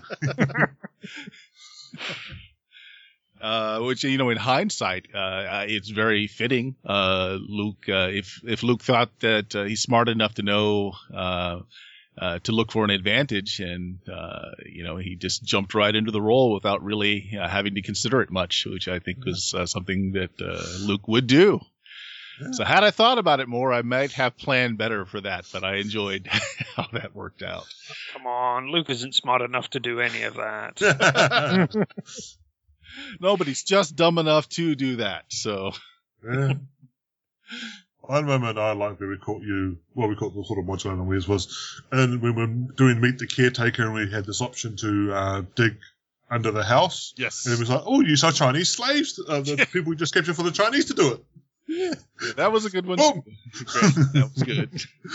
S1: Which, in hindsight, it's very fitting. Luke, if Luke thought that he's smart enough to know to look for an advantage, and he just jumped right into the role without really having to consider it much, which I think was something that Luke would do. Yeah. So had I thought about it more, I might have planned better for that, but I enjoyed how that worked out.
S4: Come on, Luke isn't smart enough to do any of that.
S1: No, but he's just dumb enough to do that, so.
S3: Yeah. One moment I liked where we caught the sort of modular unawares was, and we were doing Meet the Caretaker, and we had this option to dig under the house.
S1: Yes.
S3: And it was like, use our Chinese slaves, the people we just captured for the Chinese to do it.
S1: Yeah, that was a good one.
S3: Boom.
S1: Great. That was good.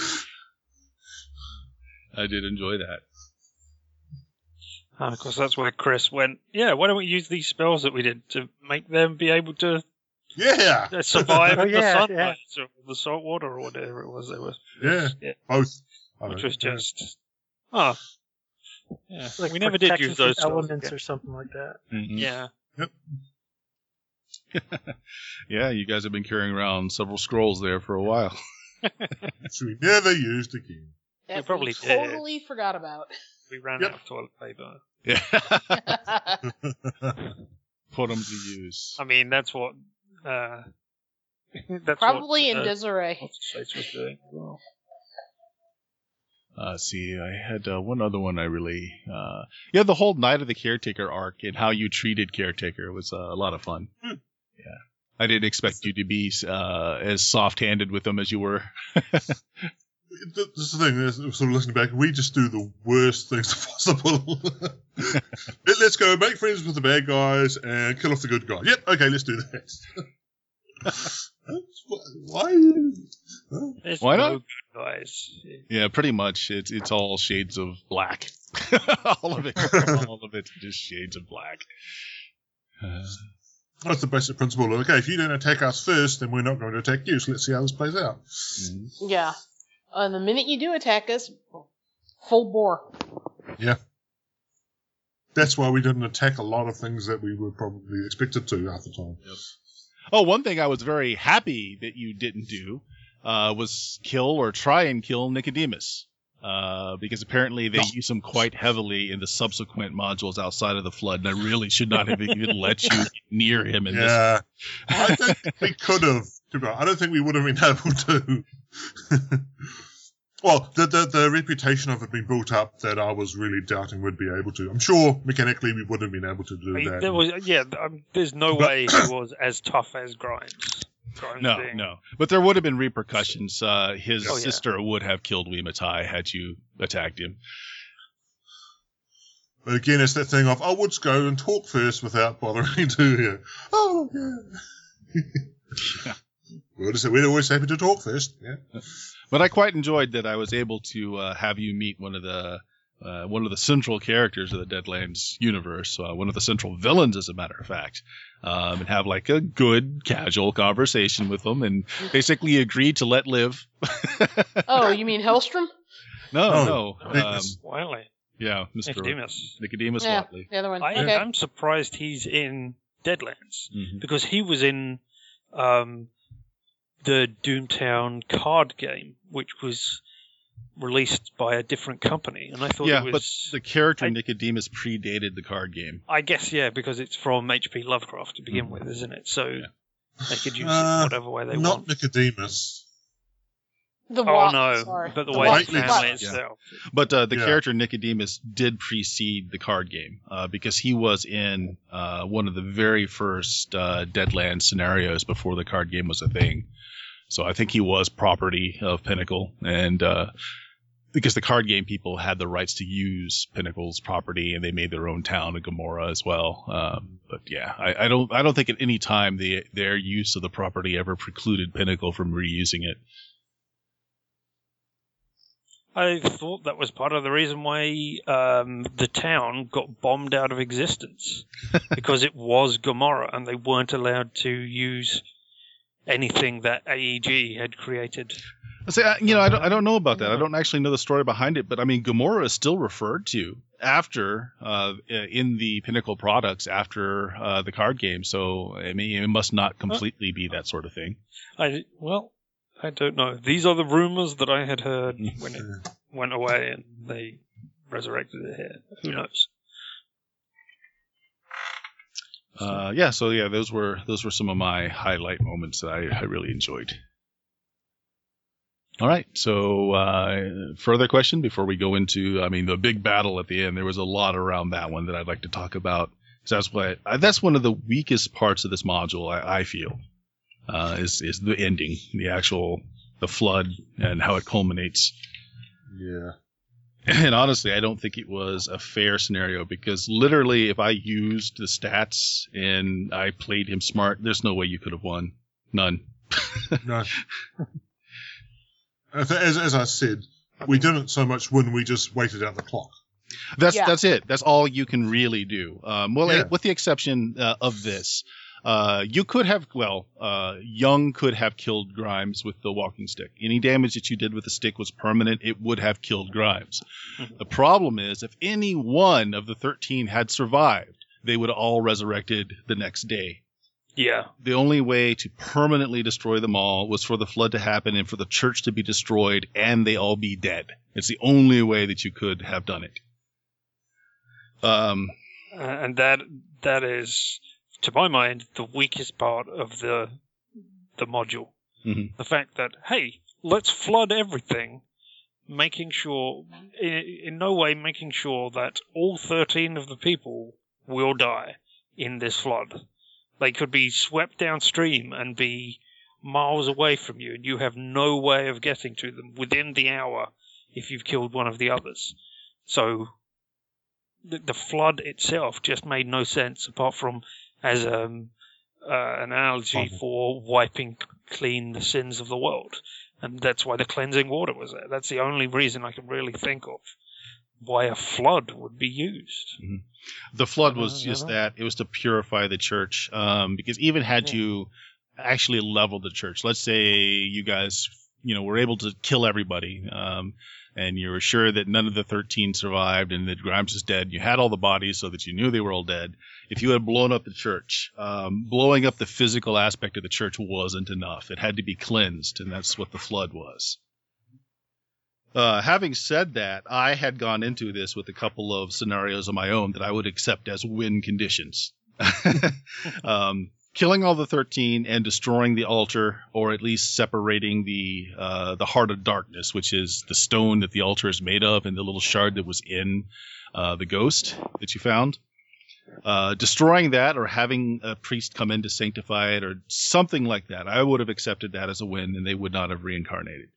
S1: I did enjoy that.
S4: And of course, that's where Chris went, why don't we use these spells that we did to make them be able to survive in the sunlight or the salt water or whatever it was.
S3: Both.
S4: Which was just,
S5: like
S4: we never did use those
S5: elements or something like that.
S1: Mm-hmm.
S4: Yeah.
S3: Yep.
S1: Yeah, you guys have been carrying around several scrolls there for a while.
S3: Which we never used again.
S2: That
S4: probably
S2: totally forgot about.
S4: We ran out of toilet paper.
S1: Yeah. Put them to use.
S4: I mean, that's what. That's
S2: probably
S4: what,
S2: in Desiree.
S4: Was doing as well.
S1: See, I had one other one I really... the whole Night of the Caretaker arc and how you treated Caretaker was a lot of fun. Yeah. I didn't expect you to be as soft-handed with them as you were.
S3: This is the thing, sort of listening back, we just do the worst things possible. Let's go make friends with the bad guys and kill off the good guys. Yep, okay, let's do that. Why?
S1: Why not?
S4: No good guys.
S1: Yeah, pretty much. It's all shades of black. all of it just shades of black.
S3: That's the basic principle. Okay, if you don't attack us first, then we're not going to attack you. So let's see how this plays out.
S1: Mm-hmm.
S2: Yeah. The minute you do attack us, full bore.
S3: Yeah. That's why we didn't attack a lot of things that we were probably expected to half the time.
S1: Yep. Oh, one thing I was very happy that you didn't do was kill or try and kill Nicodemus. Because apparently they use him quite heavily in the subsequent modules outside of the Flood, and I really should not have even let you get near him in this.
S3: I think we could have. I don't think we would have been able to. Well, the reputation of it being built up that I was really doubting we'd be able to. I'm sure mechanically we would have been able to do that.
S4: There's no way he was as tough as Grimes.
S1: No. But there would have been repercussions. His sister would have killed Wimatai had you attacked him.
S3: But again, it's that thing of, I would go and talk first without bothering to. Yeah. We're always happy to talk first. Yeah.
S1: But I quite enjoyed that I was able to have you meet one of the central characters of the Deadlands universe, one of the central villains, as a matter of fact, and have like a good casual conversation with them, and basically agree to let live.
S2: Oh, you mean Hellstrom?
S1: No.
S4: Wiley.
S1: Yeah, Nicodemus Wiley.
S2: The other one.
S4: I'm surprised he's in Deadlands because he was in the Doomtown card game, which was released by a different company, and I thought
S1: yeah,
S4: it was...
S1: but the character Nicodemus predated the card game.
S4: I guess, yeah, because it's from H.P. Lovecraft to begin with, isn't it? So they could use it whatever way they want.
S3: Not Nicodemus.
S2: The
S4: but the White family itself.
S1: But the character Nicodemus did precede the card game because he was in one of the very first Deadlands scenarios before the card game was a thing. So I think he was property of Pinnacle, and because the card game people had the rights to use Pinnacle's property, and they made their own town of Gomorrah as well. But yeah, I don't think at any time their use of the property ever precluded Pinnacle from reusing it.
S4: I thought that was part of the reason why the town got bombed out of existence, because it was Gomorrah, and they weren't allowed to use anything that AEG had created.
S1: I don't know about that. I don't actually know the story behind it, but I mean, Gomorrah is still referred to after in the Pinnacle products after the card game. So I mean, it must not completely be that sort of thing.
S4: I don't know. These are the rumors that I had heard when it went away and they resurrected it here. Who knows?
S1: Those were some of my highlight moments that I really enjoyed. All right, so further question before we go into, the big battle at the end. There was a lot around that one that I'd like to talk about. So that's one of the weakest parts of this module, I feel. Is the ending, the flood and how it culminates.
S3: Yeah.
S1: And honestly, I don't think it was a fair scenario because literally if I used the stats and I played him smart, there's no way you could have won. None.
S3: No. As I said, we didn't so much win, we just waited out the clock.
S1: That's it. That's all you can really do. With the exception of this. You could have, Young could have killed Grimes with the walking stick. Any damage that you did with the stick was permanent. It would have killed Grimes. The problem is, if any one of the 13 had survived, they would have all resurrected the next day.
S4: Yeah. The
S1: only way to permanently destroy them all was for the flood to happen and for the church to be destroyed and they all be dead. It's the only way that you could have done it.
S4: And that is, to my mind, the weakest part of the module.
S1: Mm-hmm.
S4: The fact that, hey, let's flood everything, making sure, in no way making sure that all 13 of the people will die in this flood. They could be swept downstream and be miles away from you, and you have no way of getting to them within the hour if you've killed one of the others. So the flood itself just made no sense apart from as an analogy for wiping clean the sins of the world. And that's why the cleansing water was there. That's the only reason I can really think of why a flood would be used.
S1: Mm-hmm. The flood was just that. It was to purify the church. Because even had you actually leveled the church, let's say you guys, were able to kill everybody, and you were sure that none of the 13 survived and that Grimes is dead. You had all the bodies so that you knew they were all dead. If you had blown up the church, blowing up the physical aspect of the church wasn't enough. It had to be cleansed, and that's what the flood was. Having said that, I had gone into this with a couple of scenarios of my own that I would accept as win conditions. Killing all the 13 and destroying the altar, or at least separating the Heart of Darkness, which is the stone that the altar is made of, and the little shard that was in the ghost that you found. Destroying that, or having a priest come in to sanctify it, or something like that. I would have accepted that as a win, and they would not have reincarnated.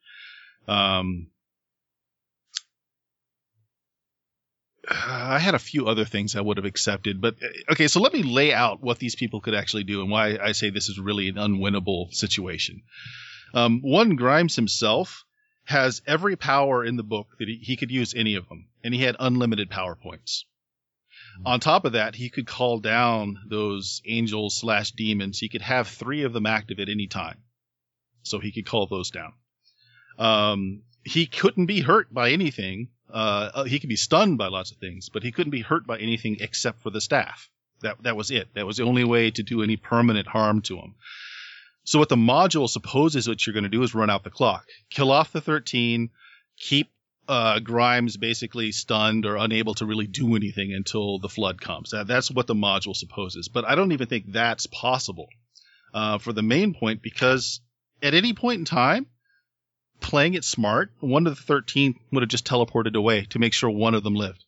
S1: I had a few other things I would have accepted, but okay, so let me lay out what these people could actually do and why I say this is really an unwinnable situation. One, Grimes himself has every power in the book that he could use any of them, and he had unlimited power points. On top of that, he could call down those angels/demons. He could have 3 of them active at any time, so he could call those down. He couldn't be hurt by anything. He could be stunned by lots of things, but he couldn't be hurt by anything except for the staff. That was it. That was the only way to do any permanent harm to him. So what the module supposes what you're going to do is run out the clock. Kill off the 13, keep Grimes basically stunned or unable to really do anything until the flood comes. That's what the module supposes. But I don't even think that's possible for the main point, because at any point in time, playing it smart, one of the 13 would have just teleported away to make sure one of them lived.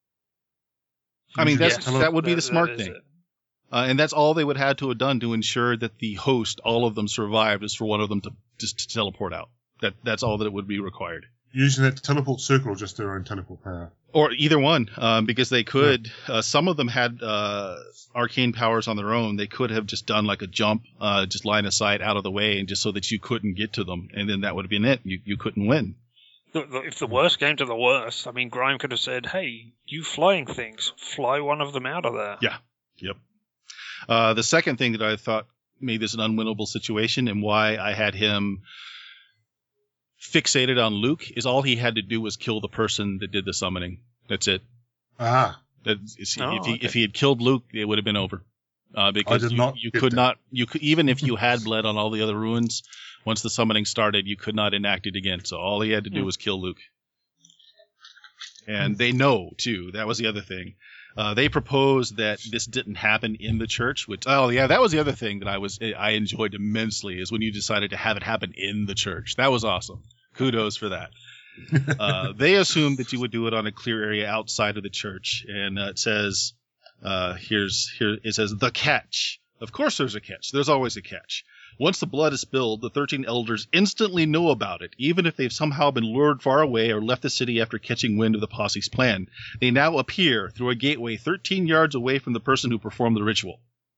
S1: I mean, that would be the smart thing. And that's all they would have to have done to ensure that the host, all of them survived, is for one of them to just teleport out. That's all that it would be required.
S3: Using that teleport circle or just their own teleport power?
S1: Or either one, because they could. Some of them had arcane powers on their own. They could have just done like a jump, just line of sight out of the way, and just so that you couldn't get to them, and then that would have been it. You couldn't win.
S4: If the worst came to the worst, I mean, Grime could have said, "Hey, you flying things, fly one of them out of there."
S1: Yeah. Yep. The second thing that I thought made this an unwinnable situation, and why I had him fixated on Luke, is all he had to do was kill the person that did the summoning. That's it. If he had killed Luke, it would have been over. Because you could not, even if you had bled on all the other ruins, once the summoning started, you could not enact it again. So all he had to do was kill Luke. And they know too. That was the other thing. They proposed that this didn't happen in the church, which, that was the other thing that I enjoyed immensely, is when you decided to have it happen in the church. That was awesome. Kudos for that. They assumed that you would do it on a clear area outside of the church, and it says, it says the catch. Of course there's a catch. There's always a catch. Once the blood is spilled, the 13 elders instantly know about it, even if they've somehow been lured far away or left the city after catching wind of the posse's plan. They now appear through a gateway 13 yards away from the person who performed the ritual.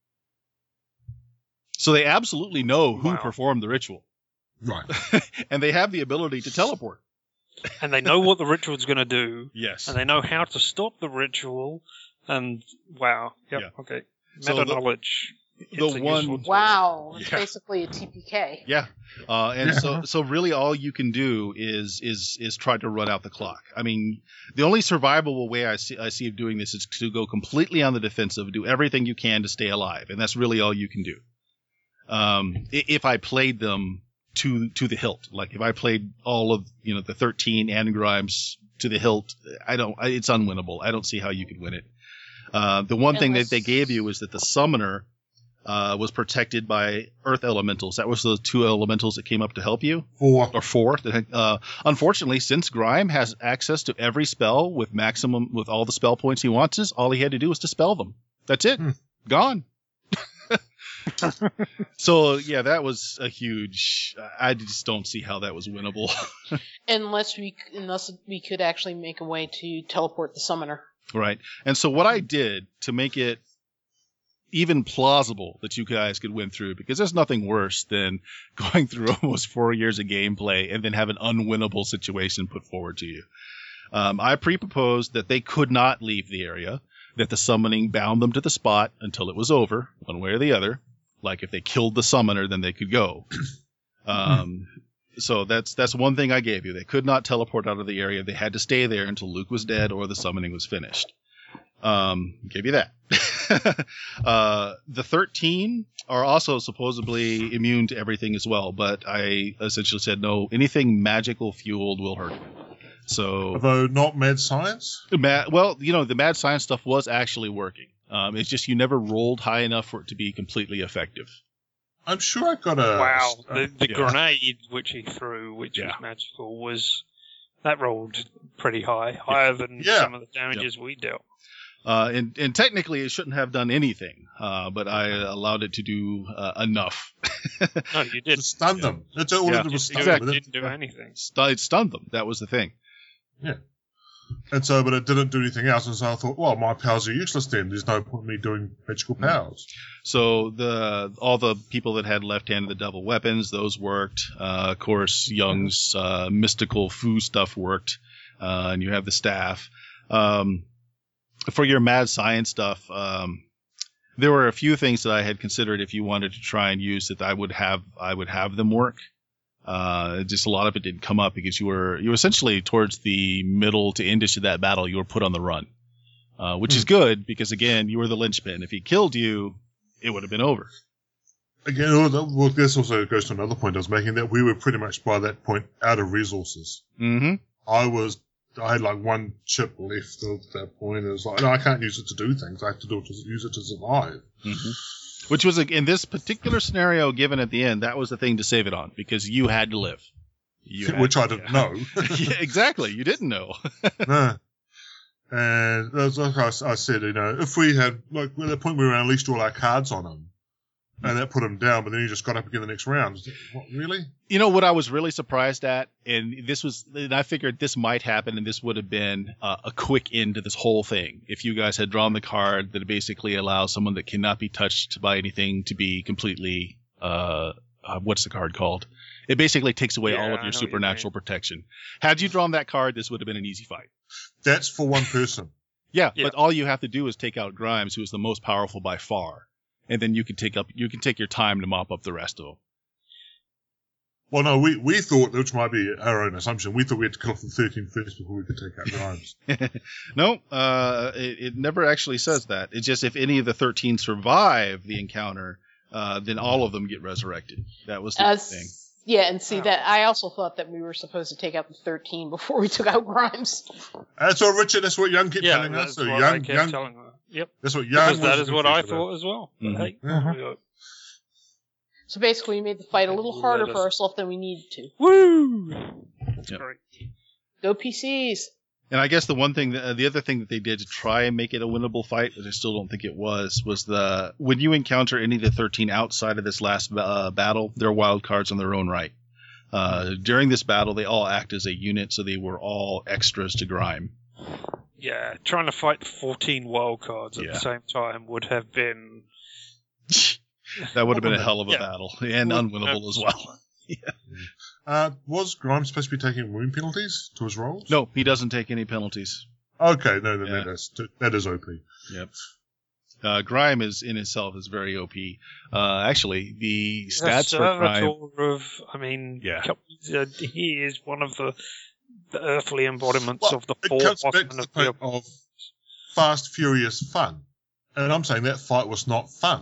S1: So they absolutely know who performed the ritual.
S3: Right.
S1: And they have the ability to teleport.
S4: And they know what the ritual's going to do.
S1: Yes.
S4: And they know how to stop the ritual. And, wow. Yep, yeah. Okay. Meta-knowledge.
S2: Wow, it's basically a TPK.
S1: Yeah, so really all you can do is try to run out the clock. I mean, the only survivable way I see of doing this is to go completely on the defensive, do everything you can to stay alive, and that's really all you can do. If I played them to the hilt, like if I played all of the 13 and Grimes to the hilt, it's unwinnable. I don't see how you could win it. The one thing that they gave you is that the summoner was protected by earth elementals. That was those 2 elementals that came up to help you. 4. Unfortunately, since Grime has access to every spell with all the spell points he wants, all he had to do was dispel them. That's it. Gone. So, yeah, that was a huge... I just don't see how that was winnable.
S2: Unless we could actually make a way to teleport the summoner.
S1: Right. And so what I did to make it even plausible that you guys could win through, because there's nothing worse than going through almost 4 years of gameplay and then have an unwinnable situation put forward to you. I pre-proposed that they could not leave the area, that the summoning bound them to the spot until it was over, one way or the other. Like if they killed the summoner, then they could go. So that's one thing I gave you. They could not teleport out of the area. They had to stay there until Luke was dead or the summoning was finished. Gave you that. The 13 are also supposedly immune to everything as well, but I essentially said no, anything magical fueled will hurt. So,
S3: although not mad science?
S1: The mad science stuff was actually working. It's just you never rolled high enough for it to be completely effective.
S3: I'm sure I got a...
S4: Wow, the grenade which he threw, which was magical, that rolled pretty higher than some of the damages we dealt.
S1: And technically it shouldn't have done anything, but I allowed it to do enough.
S4: No, you did.
S3: To stun them. That's all it was.
S4: Exactly. It didn't do anything.
S1: It stunned them. That was the thing.
S3: Yeah. And so, but it didn't do anything else, and so I thought, well, my powers are useless then. There's no point in me doing magical powers.
S1: So all the people that had left-handed double weapons, those worked. Of course, Young's mystical foo stuff worked, and you have the staff. For your mad science stuff, there were a few things that I had considered if you wanted to try and use that I would have them work. Just a lot of it didn't come up because you were essentially towards the middle to endish of that battle. You were put on the run, which is good because again, you were the linchpin. If he killed you, it would have been over.
S3: Again, this also goes to another point I was making, that we were pretty much by that point out of resources.
S1: Mm-hmm.
S3: I had like one chip left at that point. It was like, no, I can't use it to do things. I have to use it to survive.
S1: Mm-hmm. Which was, in this particular scenario given at the end, that was the thing to save it on, because you had to live.
S3: Which I didn't know.
S1: Yeah, exactly. You didn't know.
S3: No. And like I said, if we had, like, at that point we unleashed all our cards on him, and that put him down, but then he just got up again the next round. What, really?
S1: You know what I was really surprised at, and I figured this might happen, and this would have been a quick end to this whole thing. If you guys had drawn the card that basically allows someone that cannot be touched by anything to be completely, what's the card called? It basically takes away all of your supernatural protection. Had you drawn that card, this would have been an easy fight.
S3: That's for one person.
S1: Yeah, but all you have to do is take out Grimes, who is the most powerful by far. And then you can take your time to mop up the rest of them.
S3: Well, no, we thought, which might be our own assumption, we thought we had to kill off the 13 first before we could take out Grimes.
S1: No, it never actually says that. It's just if any of the 13 survive the encounter, then all of them get resurrected. That was the thing.
S2: Yeah, and see that I also thought that we were supposed to take out the 13 before we took out Grimes.
S3: That's what Richard. That's what Young kept telling us. So Young
S4: telling her. Yep.
S3: That's what Young.
S4: Because that is what I thought as well.
S1: Mm-hmm.
S4: Hey,
S2: So basically, we made the fight a little harder for ourselves than we needed to.
S4: Woo! That's great.
S2: Go PCs.
S1: And I guess the other thing that they did to try and make it a winnable fight, which I still don't think it was when you encounter any of the 13 outside of this last battle, they're wild cards on their own right. During this battle, they all act as a unit, so they were all extras to Grime.
S4: Yeah, trying to fight 14 wild cards at the same time would have been...
S1: That would have been a hell of a battle, and unwinnable as well.
S3: Was Grimes supposed to be taking wound penalties to his rolls?
S1: No, he doesn't take any penalties.
S3: Okay, no, that is OP.
S1: Yep. Grime is in itself is very OP. Actually, the stats for Grime...
S4: he is one of the earthly embodiments of the four
S3: comes back to the point of fast, furious fun. And I'm saying that fight was not fun.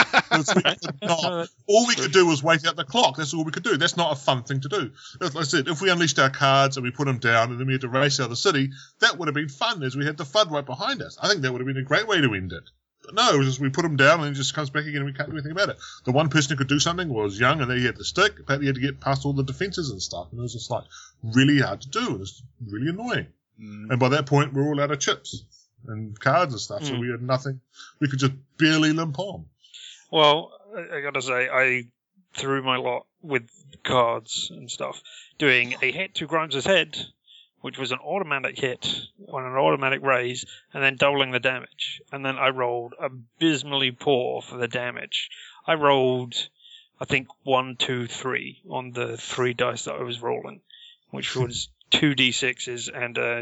S3: All we could do was wait out the clock. That's all we could do. That's not a fun thing to do. As I said, if we unleashed our cards and we put them down and then we had to race out of the city, that would have been fun as we had the flood right behind us. I think that would have been a great way to end it. But no, it was just we put them down and it just comes back again and we can't do anything about it. The one person who could do something was Young, and then he had the stick. Apparently he had to get past all the defenses and stuff. And it was just like really hard to do. It was really annoying. And by that point, we're all out of chips and cards and stuff, so we had nothing. We could just barely limp on.
S4: Well, I gotta say, I threw my lot with cards and stuff, doing a hit to Grimes' head, which was an automatic hit on an automatic raise, and then doubling the damage. And then I rolled abysmally poor for the damage. I rolled, I think, 1, 2, 3 on the 3 dice that I was rolling, which was 2 d6s and a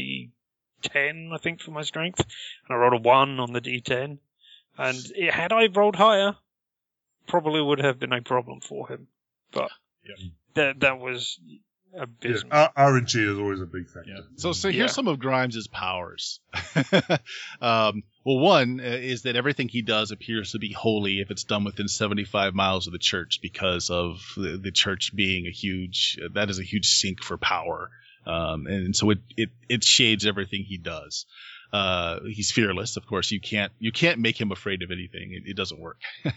S4: d10, I think, for my strength. And I rolled a 1 on the d10. And had I rolled higher, probably would have been a problem for him. But that was abysmal.
S3: Yeah, RNG is always a big factor.
S1: Yeah. So here's some of Grimes' powers. Well, one is that everything he does appears to be holy if it's done within 75 miles of the church, because of the church being that is a huge sink for power. And so it shades everything he does. He's fearless, of course. You can't make him afraid of anything. It doesn't work.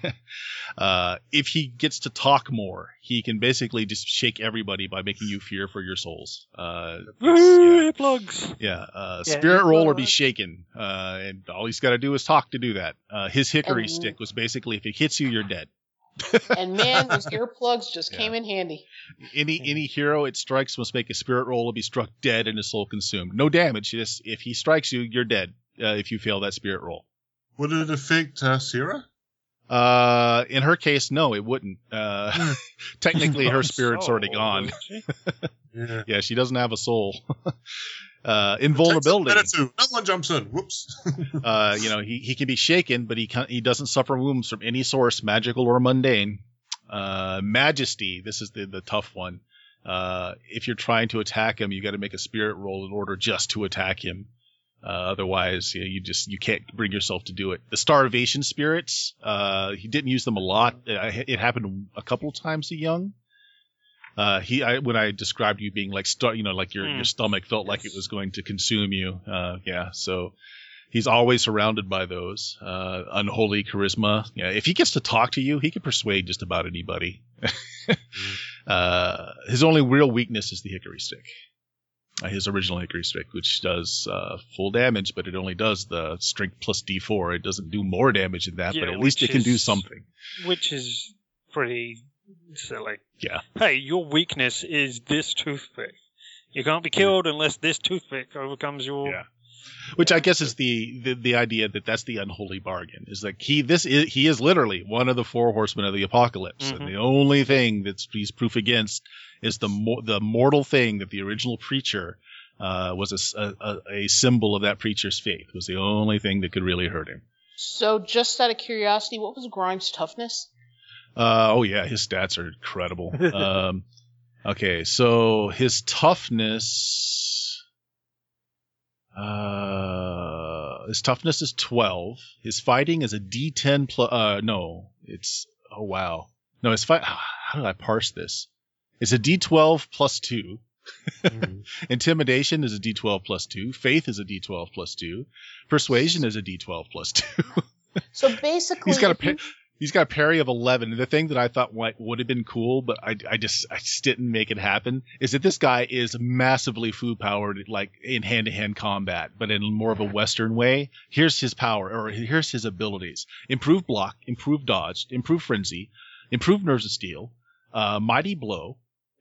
S1: If he gets to talk more, he can basically just shake everybody by making you fear for your souls.
S4: Plugs.
S1: Spirit roll or be shaken. And all he's got to do is talk to do that. His hickory stick was basically, if it hits you, you're dead.
S2: And man, those earplugs just came in handy.
S1: Any hero it strikes must make a spirit roll or be struck dead and his soul consumed. No damage. Just if he strikes you, you're dead. If you fail that spirit roll.
S3: Would it affect Sarah?
S1: In her case, no, it wouldn't. Technically, her spirit's already gone. Yeah, she doesn't have a soul. Invulnerability.
S3: No one jumps in. Whoops.
S1: He can be shaken, but he doesn't suffer wounds from any source, magical or mundane. Majesty. This is the tough one. If you're trying to attack him, you got to make a spirit roll in order just to attack him. Otherwise, you can't bring yourself to do it. The starvation spirits. He didn't use them a lot. It happened a couple of times to Young. When I described you being like, like your stomach felt like it was going to consume you. So he's always surrounded by those. Unholy charisma. Yeah, if he gets to talk to you, he can persuade just about anybody. His only real weakness is the hickory stick. His original hickory stick, which does full damage, but it only does the strength plus D4. It doesn't do more damage than that, but at least it can do something.
S4: Which is pretty silly.
S1: Yeah.
S4: Hey, your weakness is this toothpick. You can't be killed unless this toothpick overcomes your...
S1: Yeah. Which I guess is the idea that's the unholy bargain. Is like he is literally one of the four horsemen of the apocalypse, and the only thing he's proof against is the mortal thing that the original preacher was a symbol of that preacher's faith. Was the only thing that could really hurt him.
S2: So, just out of curiosity, what was Grimes' toughness?
S1: His stats are incredible. Okay, so his toughness. His toughness is 12. His fighting is a D10 plus. No, it's his fight. How did I parse this? It's a D12 plus 2. Intimidation is a D12 plus 2. Faith is a D12 plus 2. Persuasion is a D12 plus 2.
S2: So basically,
S1: he's got a parry of 11. The thing that I thought would have been cool, but I just didn't make it happen, is that this guy is massively food powered, like in hand-to-hand combat, but in more of a Western way. Here's his power, or here's his abilities: improve block, improve dodge, improve frenzy, improve nerves of steel, mighty blow,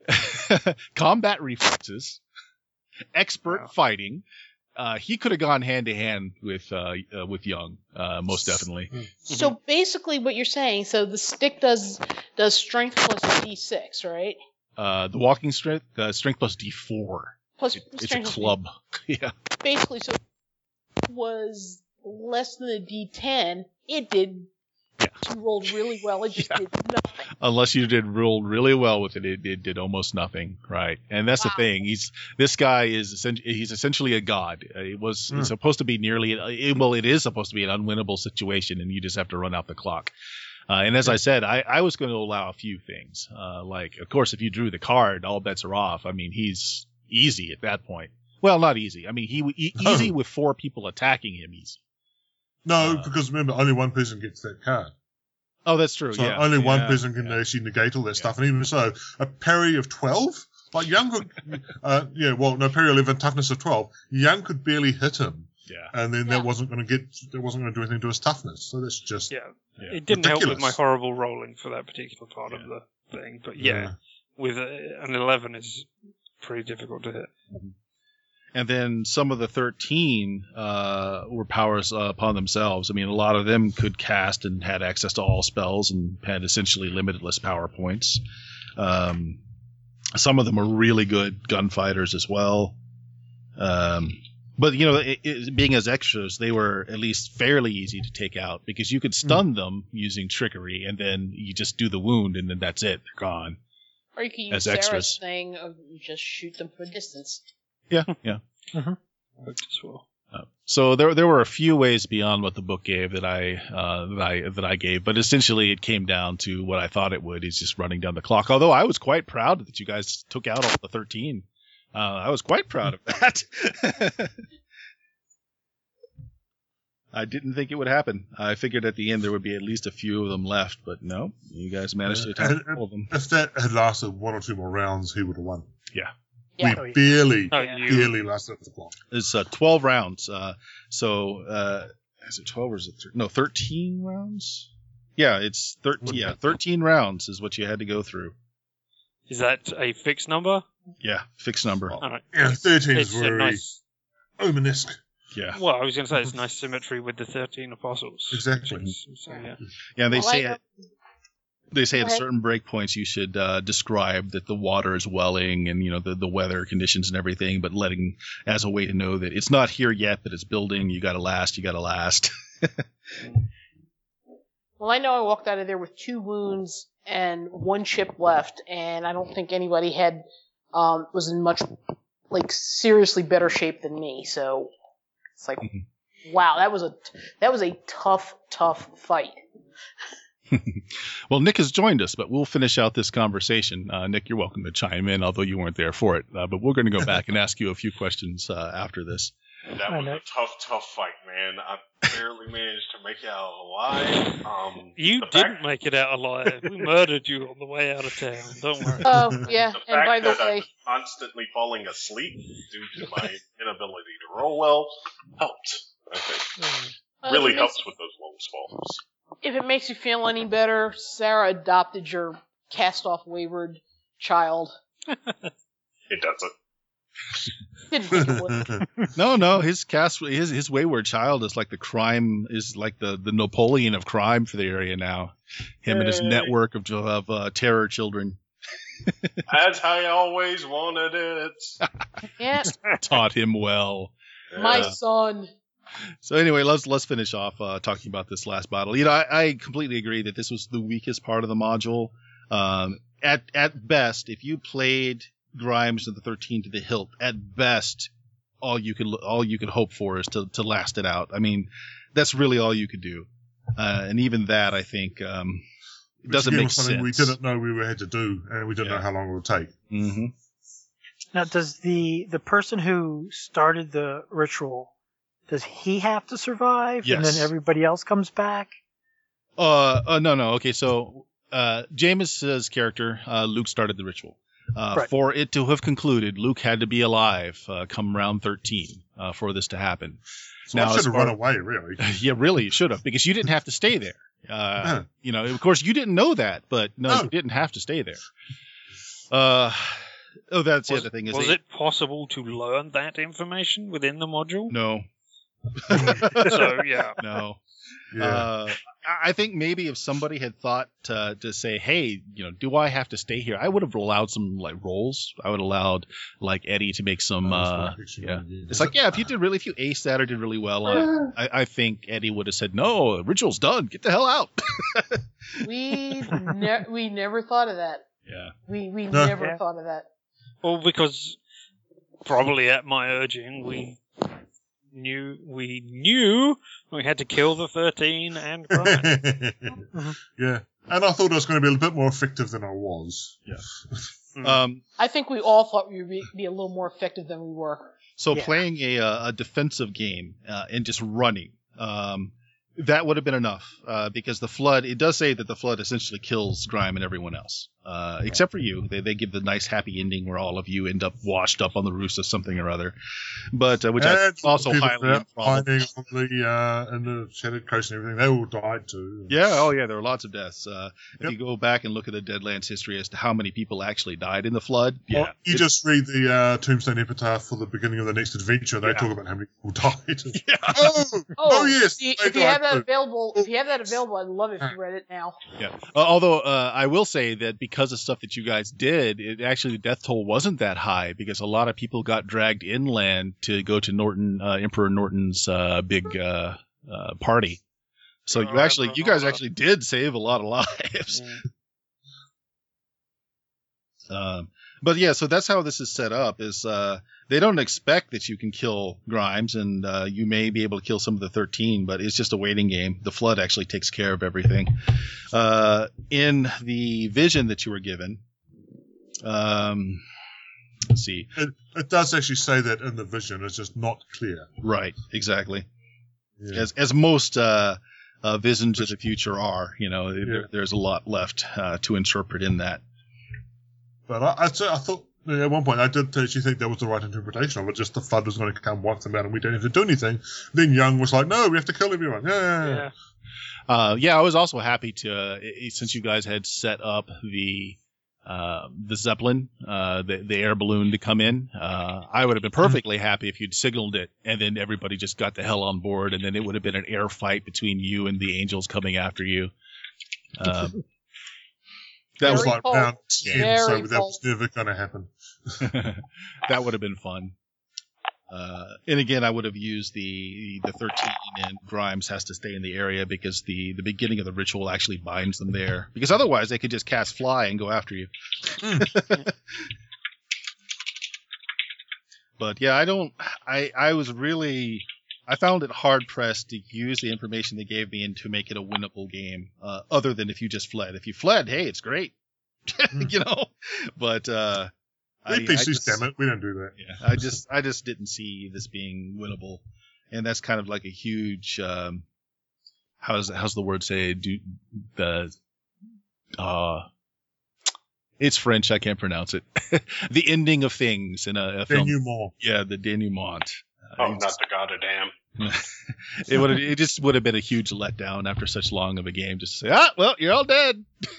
S1: combat reflexes, expert fighting. He could have gone hand to hand with Young, most definitely.
S2: So basically, what you're saying, so the stick does strength plus D6, right?
S1: The walking strength plus D4.
S2: Plus
S1: it's a club. Yeah.
S2: Basically, so it was less than a D10. It did. You rolled really well. It just did nothing.
S1: Unless you rolled really well with it, it did almost nothing, right? And that's the thing. This guy is essentially a god. It's supposed to be it is supposed to be an unwinnable situation, and you just have to run out the clock. And as I said, I was going to allow a few things. Like, of course, if you drew the card, all bets are off. I mean, he's easy at that point. Well, not easy. I mean, easy with 4 people attacking him. Easy.
S3: No, because remember, only one person gets that card.
S1: Oh, that's true.
S3: So only one person can actually negate all that stuff. And even so, a parry of 12? Like, Young could... parry 11, toughness of 12. Young could barely hit him.
S1: Yeah.
S3: And then that wasn't going to do anything to his toughness. So that's just...
S4: Yeah. It didn't help with my horrible rolling for that particular part of the thing. But with an 11 is pretty difficult to hit.
S1: Mm-hmm. And then some of the 13 were powers upon themselves. I mean, a lot of them could cast and had access to all spells and had essentially limitless power points. Some of them were really good gunfighters as well. But, being as extras, they were at least fairly easy to take out because you could stun them using trickery, and then you just do the wound, and then that's it. They're gone.
S2: Or you could use Sarah's thing of just shoot them from a distance.
S1: Yeah.
S4: Worked as well.
S1: So there were a few ways beyond what the book gave that I gave, but essentially it came down to what I thought it would, is just running down the clock. Although I was quite proud that you guys took out all the 13. I was quite proud of that. I didn't think it would happen. I figured at the end there would be at least a few of them left, but no, you guys managed to attack all of them.
S3: If that had lasted 1 or 2 more rounds, he would have won.
S1: Yeah.
S3: We barely lasted the clock.
S1: It's 12 rounds. Is it 12 or is it 13 rounds? Yeah, it's 13. Yeah, 13 rounds is what you had to go through.
S4: Is that a fixed number?
S1: Yeah, fixed number.
S3: Right. Yeah, 13 is very ominous.
S1: Yeah.
S4: Well, I was going to say it's nice symmetry with the 13 apostles.
S3: Exactly.
S1: Yeah, they say at certain breakpoints you should describe that the water is welling and the weather conditions and everything, but letting as a way to know that it's not here yet, but it's building. You got to last.
S2: Well, I know I walked out of there with 2 wounds and 1 chip left, and I don't think anybody had was in much seriously better shape than me. So it's like, wow, that was a tough fight.
S1: Well, Nick has joined us, but we'll finish out this conversation. Nick, you're welcome to chime in, although you weren't there for it. But we're going to go back and ask you a few questions after this.
S6: That was a tough fight, man. I barely managed to make it out alive.
S4: You didn't make it out alive. We murdered you on the way out of town. Don't worry.
S2: Oh, yeah.
S6: The
S2: And by
S6: fact
S2: the
S6: that I
S2: way,
S6: was constantly falling asleep due to my inability to roll well helped, I think. Really helps with those long swallows.
S2: if it makes you feel any better, Sarah adopted your cast-off wayward child.
S6: It doesn't.
S2: Didn't think it would.
S1: No, his wayward child is like the Napoleon of crime for the area now. Him and his network of terror children.
S6: As I always wanted it.
S2: Yeah,
S1: Taught him well.
S2: my son.
S1: So anyway, let's finish off talking about this last battle. You know, I completely agree that this was the weakest part of the module. At best, if you played Grimes of the 13 to the hilt, at best, all you could hope for is to last it out. I mean, that's really all you could do, and even that, I think, it doesn't make sense.
S3: We didn't know we had to do, and we didn't know how long it would take.
S1: Mm-hmm.
S5: Now, does the person who started the ritual, does he have to survive,
S1: Yes.
S5: and then everybody else comes back?
S1: No. Okay, so Jameis's character, Luke, started the ritual.
S5: Right.
S1: For it to have concluded, Luke had to be alive come round 13 for this to happen.
S3: So I should have run away, really.
S1: Yeah, really, you should have, because you didn't have to stay there. You know, of course, you didn't know that, but no, you didn't have to stay there. That's the other thing.
S4: Was it possible to learn that information within the module?
S1: No.
S4: So, yeah.
S1: No.
S3: Yeah.
S1: I think maybe if somebody had thought to say, hey, you know, do I have to stay here? I would have allowed some like rolls. I would have allowed like Eddie to make some. It's like, yeah, if you aced that or did really well on it, I think Eddie would have said, no, ritual's done. Get the hell out.
S2: We never thought of that.
S1: Yeah.
S2: We never thought of that.
S4: Well, because probably at my urging, we knew we had to kill the 13 and Grimes.
S3: Yeah. And I thought I was going to be a little bit more effective than I was.
S1: Yeah.
S2: I think we all thought we would be a little more effective than we were.
S1: So playing a defensive game and just running, that would have been enough because the flood. It does say that the flood essentially kills Grime and everyone else, except for you. They give the nice happy ending where all of you end up washed up on the roofs of something or other, but which I also highly improbable.
S3: In the Shattered Coast and everything, they all died too.
S1: Yeah, oh yeah, there were lots of deaths. If you go back and look at the Deadlands history as to how many people actually died in the flood,
S3: well, you just read the Tombstone Epitaph for the beginning of the next adventure. They talk about how many people died. Oh yes.
S2: If you have that available, I'd love it if you read it now.
S1: Yeah. Although I will say that because of stuff that you guys did, the death toll wasn't that high because a lot of people got dragged inland to go to Emperor Norton's big party. So you guys actually did save a lot of lives. But yeah, so that's how this is set up. Is they don't expect that you can kill Grimes, and you may be able to kill some of the 13, but it's just a waiting game. The flood actually takes care of everything. In the vision that you were given, let's see.
S3: It does actually say that in the vision. It's just not clear.
S1: Right, exactly.
S3: Yeah.
S1: As most visions of the future are, there's a lot left to interpret in that.
S3: But I thought at one point I did actually think that was the right interpretation of it. Just the flood was going to come wipe them out, and we don't have to do anything. Then Young was like, "No, we have to kill everyone." Yeah.
S1: I was also happy to since you guys had set up the Zeppelin, the air balloon to come in. I would have been perfectly happy if you'd signaled it, and then everybody just got the hell on board, and then it would have been an air fight between you and the angels coming after you.
S3: That was like round 10, so that
S2: cold.
S3: was never going to happen.
S1: That would have been fun. And again, I would have used the 13, and Grimes has to stay in the area because the beginning of the ritual actually binds them there. Because otherwise, they could just cast Fly and go after you. But yeah, I was really I found it hard pressed to use the information they gave me and to make it a winnable game. Other than if you just fled. If you fled, hey, it's great. You know, but
S3: NPCs, damn it, we don't do that.
S1: Yeah, I just didn't see this being winnable, and that's kind of like a huge. How's the word say? It's French. I can't pronounce it. The ending of things in a film.
S3: Denouement.
S1: Yeah, the denouement.
S6: Not the goddamn.
S1: It just would have been a huge letdown after such long of a game. Just to say, well, you're all dead.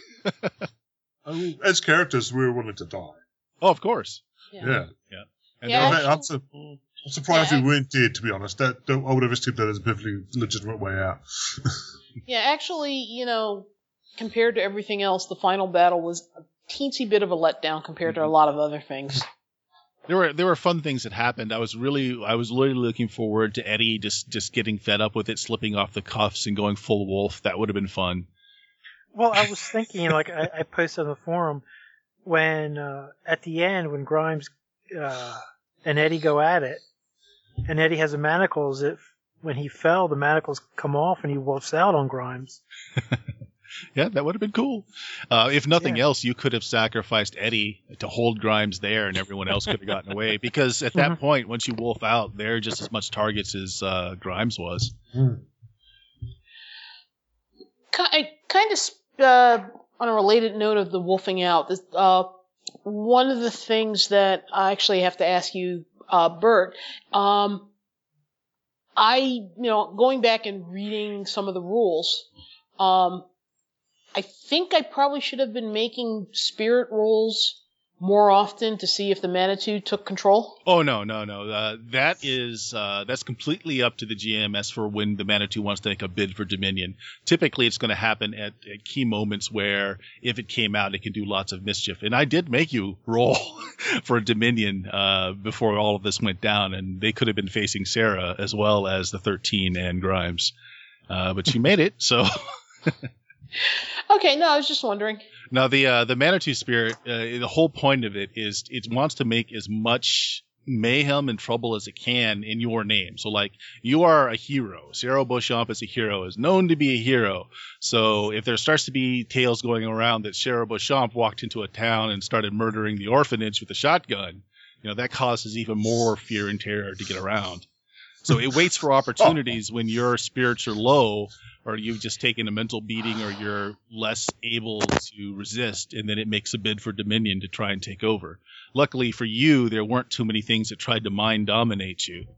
S3: As characters, we were willing to die.
S1: Oh, of course.
S3: Yeah. And
S2: Yeah,
S3: I'm surprised we weren't dead, to be honest. I would have assumed that as a perfectly legitimate way out.
S2: Yeah, actually, compared to everything else, the final battle was a teensy bit of a letdown compared to a lot of other things.
S1: There were fun things that happened. I was literally looking forward to Eddie just getting fed up with it, slipping off the cuffs and going full wolf. That would have been fun.
S5: Well, I was thinking, like I posted on the forum, when at the end when Grimes and Eddie go at it, and Eddie has the manacles, when he fell, the manacles come off and he wolfs out on Grimes.
S1: Yeah, that would have been cool. If nothing else, you could have sacrificed Eddie to hold Grimes there, and everyone else could have gotten away. Because at that point, once you wolf out, they're just as much targets as Grimes was.
S2: Kind of on a related note of the wolfing out, one of the things that I actually have to ask you, Bert, going back and reading some of the rules, I think I probably should have been making spirit rolls more often to see if the Manitou took control.
S1: Oh, no. That's completely up to the GM as for when the Manitou wants to make a bid for Dominion. Typically, it's going to happen at key moments where if it came out, it can do lots of mischief. And I did make you roll for Dominion before all of this went down, and they could have been facing Sarah as well as the 13 and Grimes. But she made it, so...
S2: Okay, no, I was just wondering.
S1: Now, the Manitou spirit, the whole point of it is it wants to make as much mayhem and trouble as it can in your name. So, like, you are a hero. Sarah Beauchamp is a hero, is known to be a hero. So if there starts to be tales going around that Sarah Beauchamp walked into a town and started murdering the orphanage with a shotgun, that causes even more fear and terror to get around. So it waits for opportunities when your spirits are low, or you've just taken a mental beating, or you're less able to resist, and then it makes a bid for Dominion to try and take over. Luckily for you, there weren't too many things that tried to mind dominate you.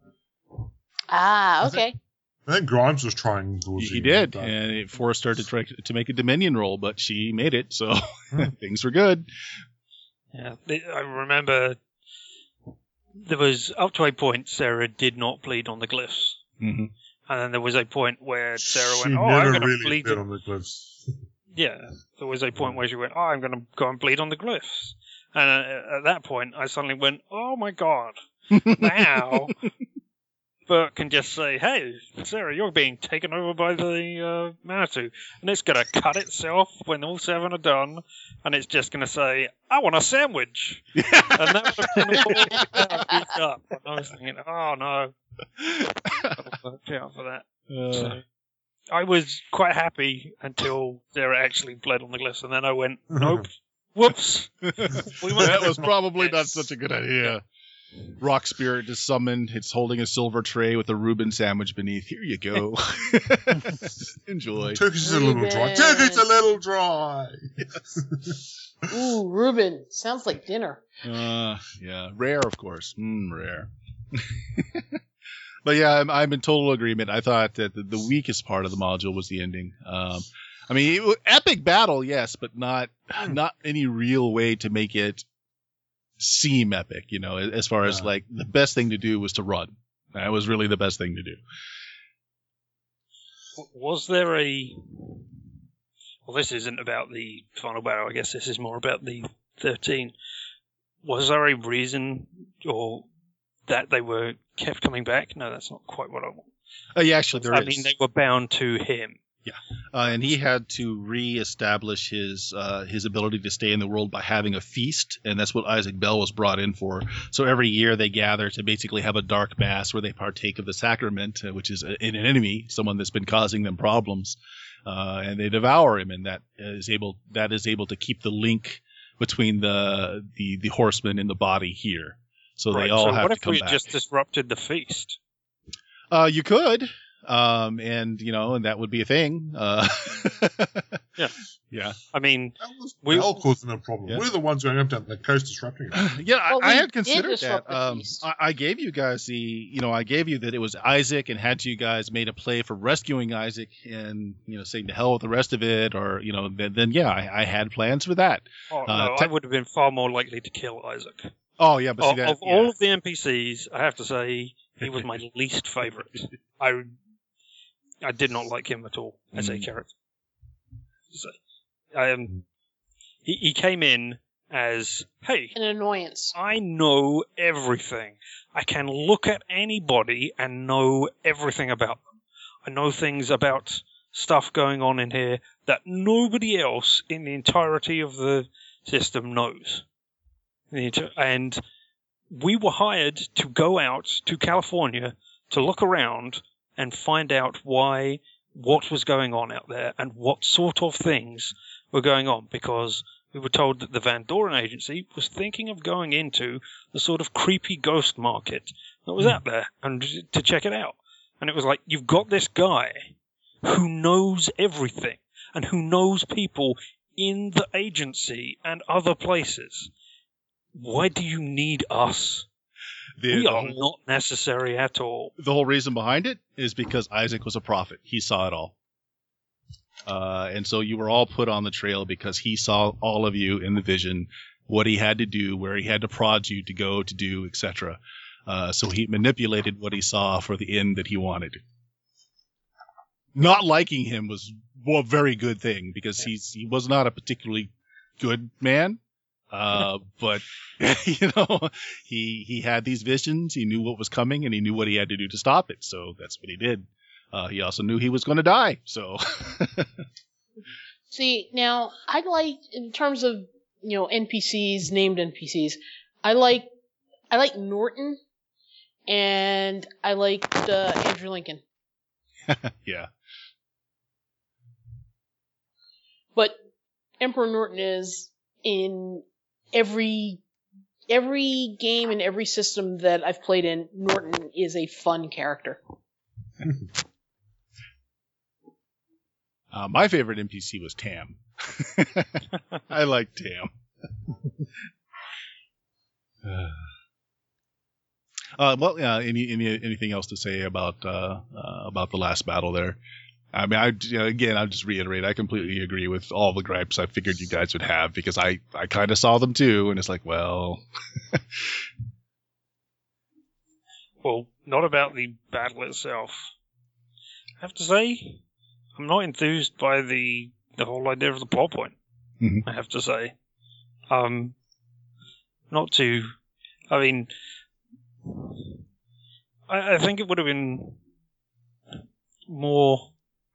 S2: Ah, okay.
S3: I think Grimes was trying.
S1: He did, and it forced her to make a Dominion roll, but she made it, so things were good.
S4: Yeah, I remember there was up to a point Sarah did not bleed on the glyphs.
S1: Mm-hmm.
S4: And then there was a point where Sarah went,
S3: she
S4: I'm going to
S3: really
S4: bleed
S3: on the glyphs.
S4: Yeah, there was a point where she went, I'm going to go and bleed on the glyphs. And at that point, I suddenly went, oh my god, now Bert can just say, hey, Sarah, you're being taken over by the Manitou. And it's going to cut itself when all 7 are done, and it's just going to say, I want a sandwich. And that would have been all up. And I was thinking, oh no. Watch out for that. So, I was quite happy until Sarah actually bled on the glyphs, and then I went, nope. Whoops.
S1: That was probably not such a good idea. Rock Spirit is summoned. It's holding a silver tray with a Reuben sandwich beneath. Here you go. Enjoy.
S3: Turkey's a little dry. Turkey's a little dry.
S2: Ooh, Reuben. Sounds like dinner.
S1: Yeah. Rare, of course. Rare. But yeah, I'm in total agreement. I thought that the weakest part of the module was the ending. Epic battle, yes, but not any real way to make it seem epic, as far as like the best thing to do was to run. That was really the best thing to do.
S4: Was there well, this isn't about the final battle, I guess this is more about the 13. Was there a reason or that they were kept coming back? No, that's not quite what I want.
S1: Yeah, actually there is.
S4: I mean, they were bound to him.
S1: And he had to reestablish his ability to stay in the world by having a feast, and that's what Isaac Bell was brought in for. So every year they gather to basically have a dark mass where they partake of the sacrament, which is an enemy, someone that's been causing them problems, and they devour him, and that is able to keep the link between the horseman and the body here. So they all have to come back.
S4: What if we just disrupted the feast?
S1: You could. And that would be a thing. Yeah.
S4: I mean,
S3: we're all causing a problem.
S1: Yeah.
S3: We're the ones going up down the coast disrupting it.
S1: Yeah,
S2: Well,
S1: I
S2: we
S1: had
S2: did
S1: considered that.
S2: disrupt the feast.
S1: I gave you guys I gave you that it was Isaac, and had you guys made a play for rescuing Isaac and, saying to hell with the rest of it, or, then I had plans for that.
S4: Oh, no, I would have been far more likely to kill Isaac.
S1: Oh, yeah, but see that.
S4: Of all of the NPCs, I have to say, he was my least favorite. I did not like him at all as a character. So, he came in as, hey,
S2: An annoyance.
S4: I know everything. I can look at anybody and know everything about them. I know things about stuff going on in here that nobody else in the entirety of the system knows. And we were hired to go out to California to look around and find out what was going on out there and what sort of things were going on, because we were told that the Van Doren Agency was thinking of going into the sort of creepy ghost market that was out there and to check it out. And it was like, you've got this guy who knows everything and who knows people in the agency and other places. Why do you need us? We are not necessary at all.
S1: The whole reason behind it is because Isaac was a prophet. He saw it all. And so you were all put on the trail because he saw all of you in the vision, what he had to do, where he had to prod you to go to do, etc. So he manipulated what he saw for the end that he wanted. Not liking him was a very good thing, because he was not a particularly good man. But he had these visions. He knew what was coming, and he knew what he had to do to stop it. So that's what he did. He also knew he was going to die. So,
S2: See, now I like, in terms of NPCs, named NPCs, I like Norton, and I liked Andrew Lincoln.
S1: Yeah.
S2: But Emperor Norton is in every game and every system that I've played in. Norton is a fun character.
S1: My favorite NPC was Tam. I like Tam. Anything else to say about the last battle there? I mean, I'll just reiterate, I completely agree with all the gripes I figured you guys would have, because I kind of saw them too, and it's like, well...
S4: Well, not about the battle itself. I have to say, I'm not enthused by the whole idea of the plot point.
S1: Mm-hmm.
S4: I have to say. Not to... I mean... I think it would have been more...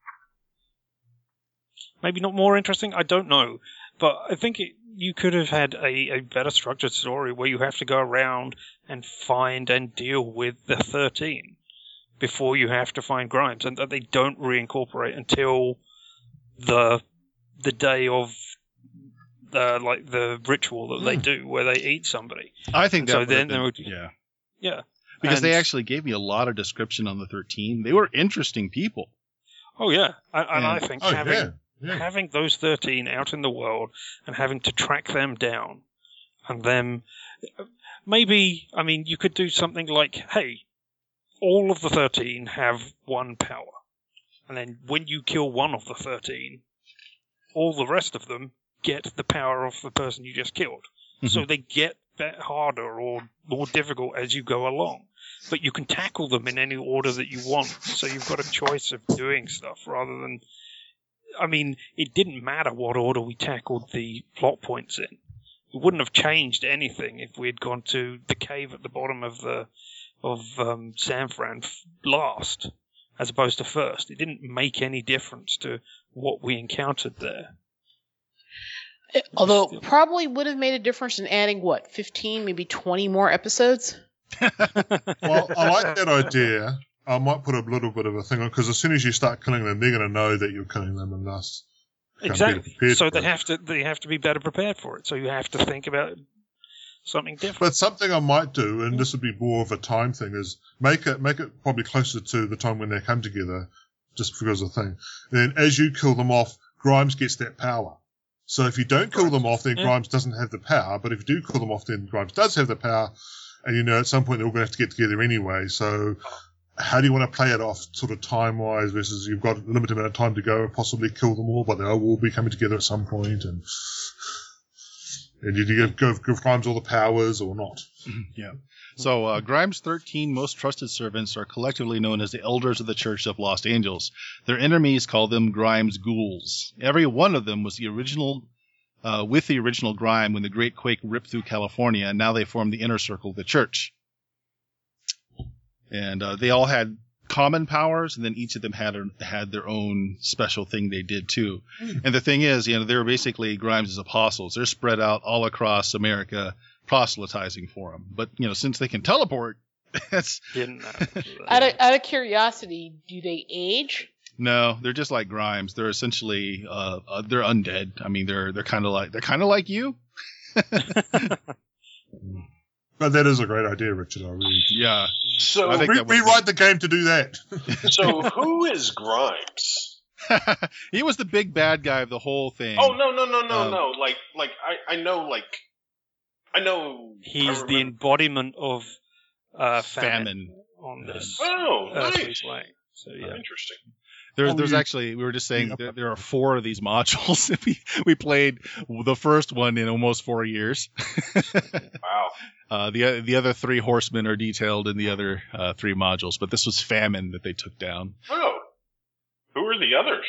S4: Maybe not more interesting, I don't know. But I think you could have had a better structured story where you have to go around and find and deal with the 13 before you have to find Grimes, and that they don't reincorporate until the day of the ritual that they do, where they eat somebody.
S1: I think that
S4: so
S1: would
S4: then
S1: have been,
S4: yeah.
S1: Because they actually gave me a lot of description on the 13. They were interesting people.
S4: Oh yeah, and I think having those 13 out in the world and having to track them down, and them, maybe, I mean, you could do something like, hey, all of the 13 have one power, and then when you kill one of the 13, all the rest of them get the power of the person you just killed. Mm-hmm. So they get harder or more difficult as you go along. But you can tackle them in any order that you want, so you've got a choice of doing stuff rather than... I mean, it didn't matter what order we tackled the plot points in. It wouldn't have changed anything if we had gone to the cave at the bottom of San Fran last as opposed to first. It didn't make any difference to what we encountered there.
S2: Although probably would have made a difference in adding 15, maybe 20 more episodes.
S3: Well, I like that idea. I might put a little bit of a thing on, because as soon as you start killing them, they're going to know that you're killing them, and thus
S4: exactly. So they have to be better prepared for it. So you have to think about something different.
S3: But something I might do, and this would be more of a time thing, is make it probably closer to the time when they come together, just because of the thing. And then as you kill them off, Grimes gets that power. So if you don't kill them off, then Grimes doesn't have the power. But if you do kill them off, then Grimes does have the power. And at some point they're all going to have to get together anyway. So how do you want to play it off, sort of time-wise, versus you've got a limited amount of time to go, possibly kill them all, but they all will be coming together at some point, and you give Grimes all the powers or not?
S1: Yeah. So Grimes' 13 most trusted servants are collectively known as the Elders of the Church of Lost Angels. Their enemies call them Grimes Ghouls. Every one of them was the original Grime when the Great Quake ripped through California, and now they form the inner circle of the church. And they all had common powers, and then each of them had their own special thing they did too. And the thing is, they're basically Grimes' apostles. They're spread out all across America, proselytizing for him. But since they can teleport, that's
S2: out of curiosity, do they age?
S1: No, they're just like Grimes. They're essentially they're undead. I mean, they're kind of like you.
S3: But that is a great idea, Richard.
S1: Yeah.
S6: So
S1: I think
S3: rewrite the game to do that.
S6: So who is Grimes?
S1: He was the big bad guy of the whole thing.
S6: Oh no! I know.
S4: He's the embodiment of famine on this.
S6: Oh, nice.
S4: So yeah,
S6: interesting.
S1: There's actually, we were just saying that there are 4 of these modules. we played the first one in almost 4 years.
S6: Wow.
S1: The other 3 horsemen are detailed in the other 3 modules, but this was famine that they took down.
S6: Oh, who are the others?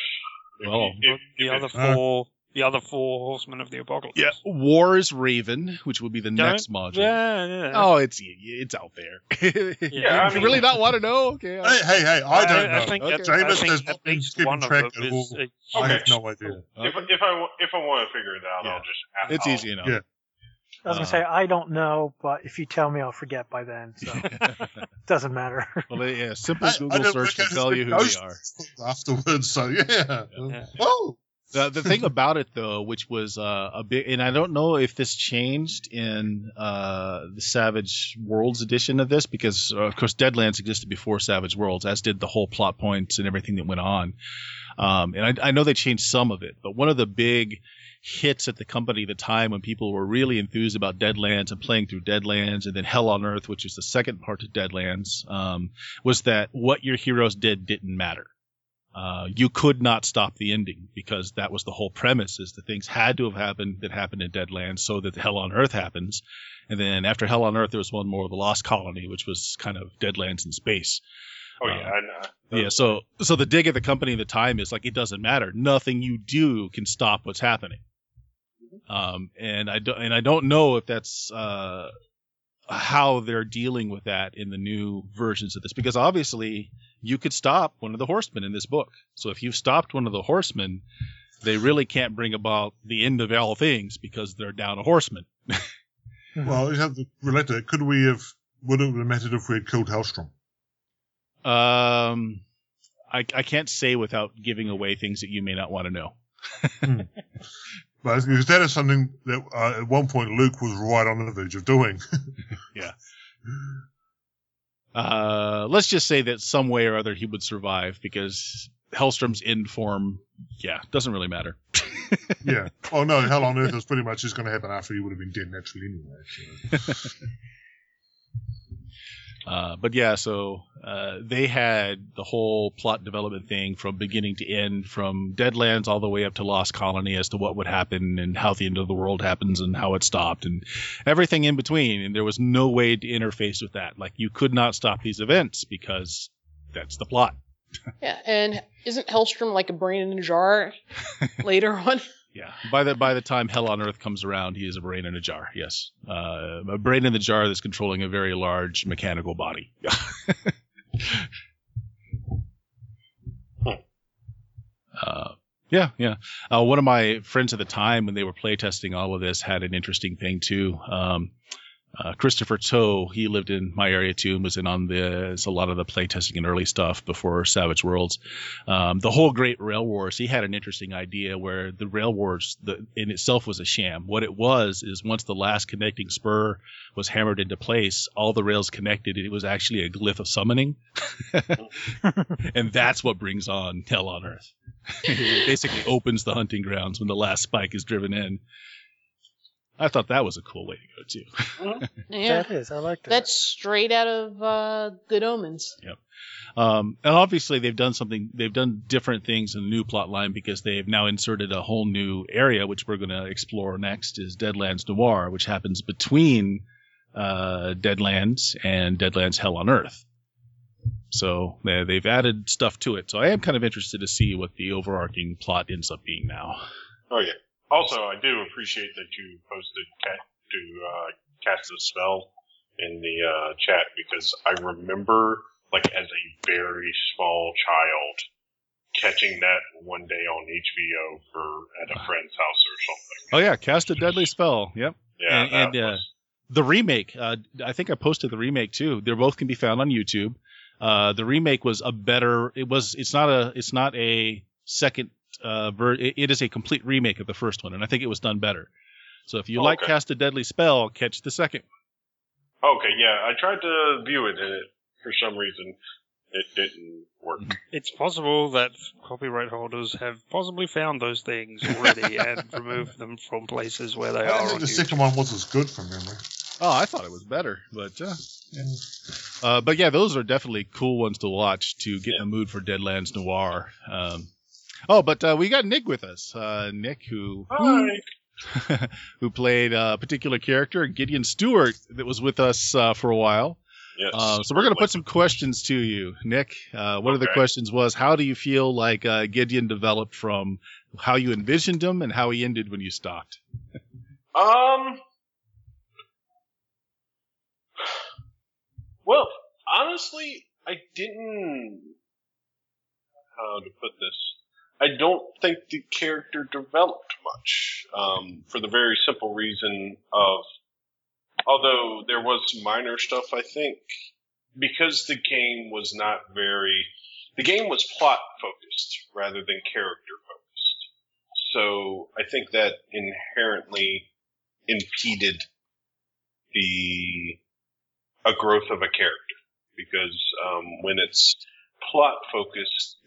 S4: The other four horsemen of the apocalypse.
S1: Yeah, War's Raven, which will be the next module.
S4: Yeah.
S1: Oh, it's out there.
S6: Yeah,
S1: you really not want to know? Okay.
S3: Hey, I don't know.
S4: I think
S3: James has not been keeping track at all. I have no idea.
S6: If I want to figure it out, I'll just ask.
S1: It's easy enough.
S3: Yeah.
S5: I was going to say, I don't know, but if you tell me, I'll forget by then, so it doesn't matter.
S1: Well, simple Google search will tell you who they are.
S3: Afterwards, so yeah. Oh!
S1: The thing about it, though, which was a bit, and I don't know if this changed in the Savage Worlds edition of this, because, of course, Deadlands existed before Savage Worlds, as did the whole plot points and everything that went on. And I know they changed some of it, but one of the big hits at the company at the time when people were really enthused about Deadlands and playing through Deadlands, and then Hell on Earth, which is the second part of Deadlands, was that what your heroes did didn't matter. You could not stop the ending, because that was the whole premise, is that things had to have happened that happened in Deadlands so that Hell on Earth happens. And then after Hell on Earth, there was one more, The Lost Colony, which was kind of Deadlands in space.
S6: Oh, yeah, I know.
S1: Yeah, so the dig at the company at the time is like, it doesn't matter. Nothing you do can stop what's happening. And I don't know if that's how they're dealing with that in the new versions of this, because obviously you could stop one of the horsemen in this book. So if you've stopped one of the horsemen, they really can't bring about the end of all things, because they're down a horseman.
S3: Well, you have to relate to it. Would it have mattered if we had killed Hellstrom?
S1: I can't say without giving away things that you may not want to know.
S3: But because that is something that at one point Luke was right on the verge of doing.
S1: Yeah. Let's just say that some way or other he would survive, because Hellstrom's end form, doesn't really matter.
S3: Yeah. Oh no, Hell on Earth was pretty much just going to happen after he would have been dead naturally anyway. So.
S1: So they had the whole plot development thing from beginning to end, from Deadlands all the way up to Lost Colony, as to what would happen and how the end of the world happens and how it stopped and everything in between. And there was no way to interface with that. Like, you could not stop these events, because that's the plot.
S2: Yeah, and isn't Hellstrom like a brain in a jar later on?
S1: Yeah. By the time Hell on Earth comes around, he is a brain in a jar. Yes, a brain in the jar that's controlling a very large mechanical body. Yeah. One of my friends at the time, when they were playtesting all of this, had an interesting thing too. Christopher Toe, he lived in my area too and was in on a lot of the playtesting and early stuff before Savage Worlds. The whole Great Rail Wars, he had an interesting idea where the Rail Wars in itself was a sham. What it was is once the last connecting spur was hammered into place, all the rails connected. It was actually a glyph of summoning. And that's what brings on Hell on Earth. It basically opens the hunting grounds when the last spike is driven in. I thought that was a cool way to go too.
S2: Yeah,
S5: That is. I like that.
S2: that's straight out of Good Omens.
S1: Yep. And obviously they've done different things in the new plot line because they've now inserted a whole new area, which we're going to explore next, is Deadlands Noir, which happens between Deadlands and Deadlands Hell on Earth. So they've added stuff to it. So I am kind of interested to see what the overarching plot ends up being now.
S6: Oh, yeah. Also, I do appreciate that you posted to cast a spell in the chat, because I remember, like, as a very small child, catching that one day on HBO at a friend's house or something.
S1: Oh yeah, cast a deadly spell. Yep.
S6: Yeah,
S1: and the remake. I think I posted the remake too. They both can be found on YouTube. The remake was a better. It's not a second. It is a complete remake of the first one, and I think it was done better. So if you like Cast a Deadly Spell, catch the second one.
S6: Okay, yeah, I tried to view it, and for some reason it didn't work.
S4: It's possible that copyright holders have possibly found those things already and removed them from places where they
S3: I
S4: are.
S3: don't think the second one was as good from memory.
S1: Oh, I thought it was better, but yeah, those are definitely cool ones to watch to get in the mood for Deadlands Noir. But we got Nick with us. Nick, who played a particular character, Gideon Stewart, that was with us for a while.
S6: Yes.
S1: So we're going to put some questions to you, Nick. One of the questions was, how do you feel like Gideon developed from how you envisioned him and how he ended when you stopped?
S6: Well, honestly, I didn't. How to put this? I don't think the character developed much, for the very simple reason of, although there was some minor stuff, I think, because the game was plot focused rather than character focused. So I think that inherently impeded a growth of a character, because when it's plot focused,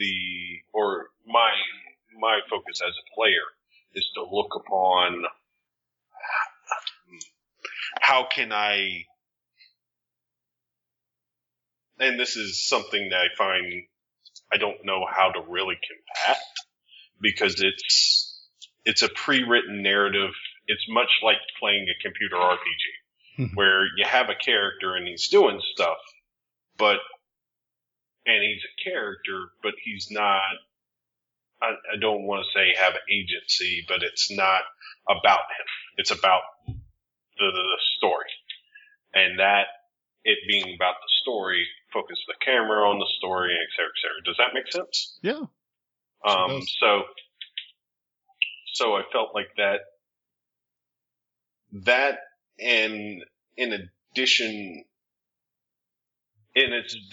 S6: my focus as a player is to look upon how can I, and this is something that I find I don't know how to really combat, because it's a pre-written narrative. It's much like playing a computer RPG, where you have a character and he's doing stuff, and he's a character, but he's not, I don't want to say have agency, but it's not about him. It's about the story. And that, it being about the story, focus the camera on the story, et cetera, et cetera. Does that make sense?
S1: Yeah.
S6: So I felt like that, and in addition, and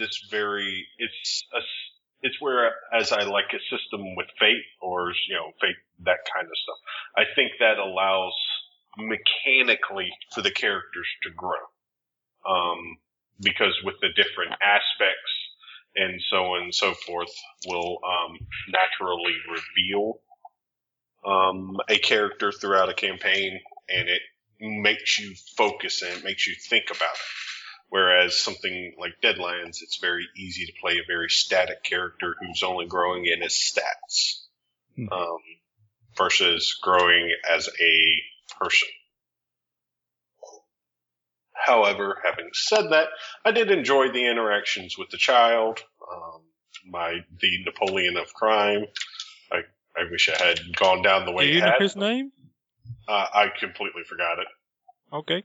S6: it's where, as I like a system with Fate, or, Fate, that kind of stuff. I think that allows mechanically for the characters to grow. Because with the different aspects and so on and so forth will, naturally reveal, a character throughout a campaign, and it makes you focus and it makes you think about it. Whereas something like Deadlands, it's very easy to play a very static character who's only growing in his stats, versus growing as a person. However, having said that, I did enjoy the interactions with the child, the Napoleon of crime. I wish I had gone down the way
S4: Do you know his name?
S6: I completely forgot it.
S4: Okay.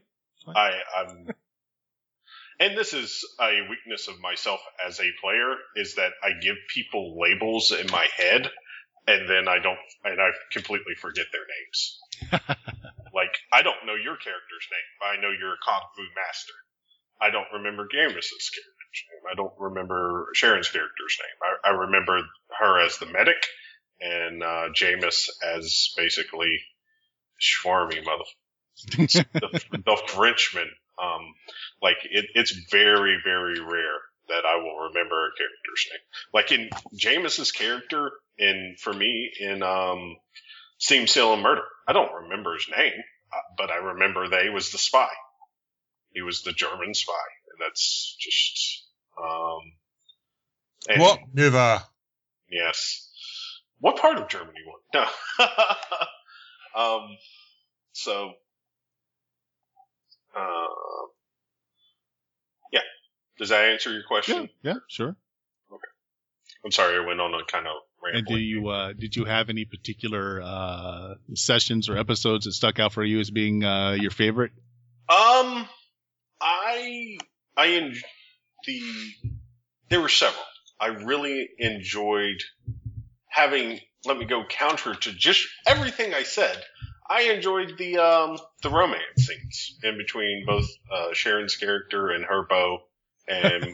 S6: And this is a weakness of myself as a player, is that I give people labels in my head, and then I completely forget their names. Like, I don't know your character's name, but I know you're a Kung Fu master. I don't remember Gambus's character's name. I don't remember Sharon's character's name. I remember her as the medic, and Jameis as basically Schwarmy the Frenchman. Like, it's very, very rare that I will remember a character's name. Like, in Jameis's character, for me, in Steam, Seal, and Murder, I don't remember his name, but I remember that he was the spy. He was the German spy. And that's just...
S3: what? Never.
S6: Yes. What part of Germany? No. So... yeah. Does that answer your question?
S1: Yeah, sure.
S6: Okay. I'm sorry, I went on a kind of rant.
S1: And did you have any particular sessions or episodes that stuck out for you as being your favorite?
S6: There were several. I really enjoyed let me go counter to just everything I said. I enjoyed the romance scenes in between both Sharon's character and her beau, and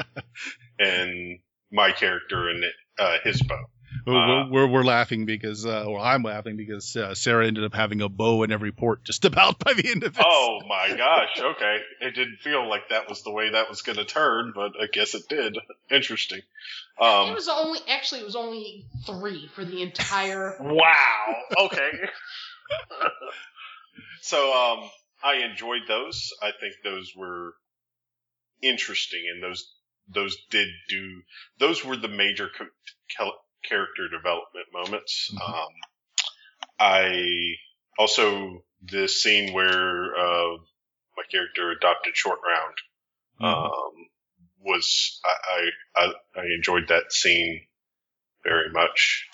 S6: my character and his beau.
S1: We're laughing because, I'm laughing because Sarah ended up having a bow in every port just about by the end of this.
S6: Oh my gosh! Okay, it didn't feel like that was the way that was going to turn, but I guess it did. Interesting.
S2: It was only 3 for the entire.
S6: Wow. Okay. So I enjoyed those. I think those were interesting, and those were the major character development moments. Mm-hmm. I also the scene where my character adopted Short Round was I enjoyed that scene very much.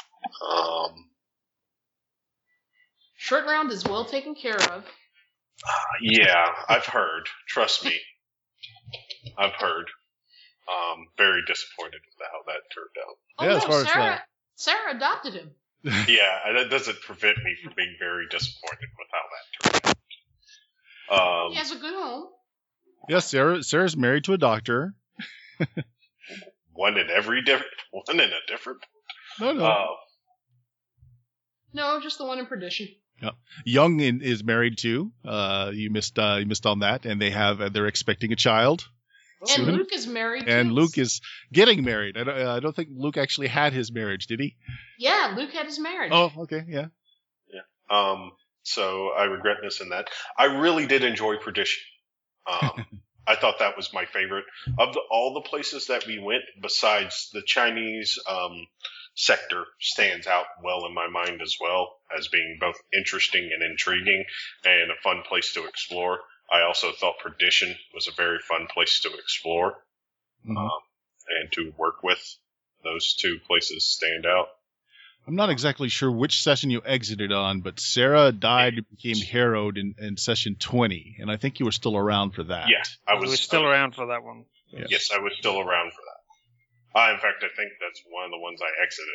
S2: Short Round is well taken care of.
S6: Yeah, I've heard. Trust me. I've heard. Very disappointed with how that turned out.
S2: Oh, yeah, no, Sarah adopted him.
S6: Yeah, that doesn't prevent me from being very disappointed with how that turned out.
S2: He has a good home.
S1: Yes, Sarah's married to a doctor.
S6: One in a different.
S1: No.
S2: No, just the one in Perdition.
S1: Yeah. Young is married too. You missed on that, and they're expecting a child.
S2: And soon. Luke is married too.
S1: And Luke is getting married. I don't think Luke actually had his marriage, did he?
S2: Yeah, Luke had his marriage.
S1: Oh, okay, yeah.
S6: Yeah. So I regret missing that. I really did enjoy Perdition. I thought that was my favorite of all the places that we went. Besides the Chinese sector, stands out well in my mind as well as being both interesting and intriguing and a fun place to explore. I also thought Perdition was a very fun place to explore and to work with. Those 2 places stand out.
S1: I'm not exactly sure which session you exited on, but Sarah died and became harrowed in session 20, and I think you were still around for that.
S6: Yeah, I was
S4: still around for that one.
S6: Yes, I was still around for that. In fact, I think that's one of the ones I exited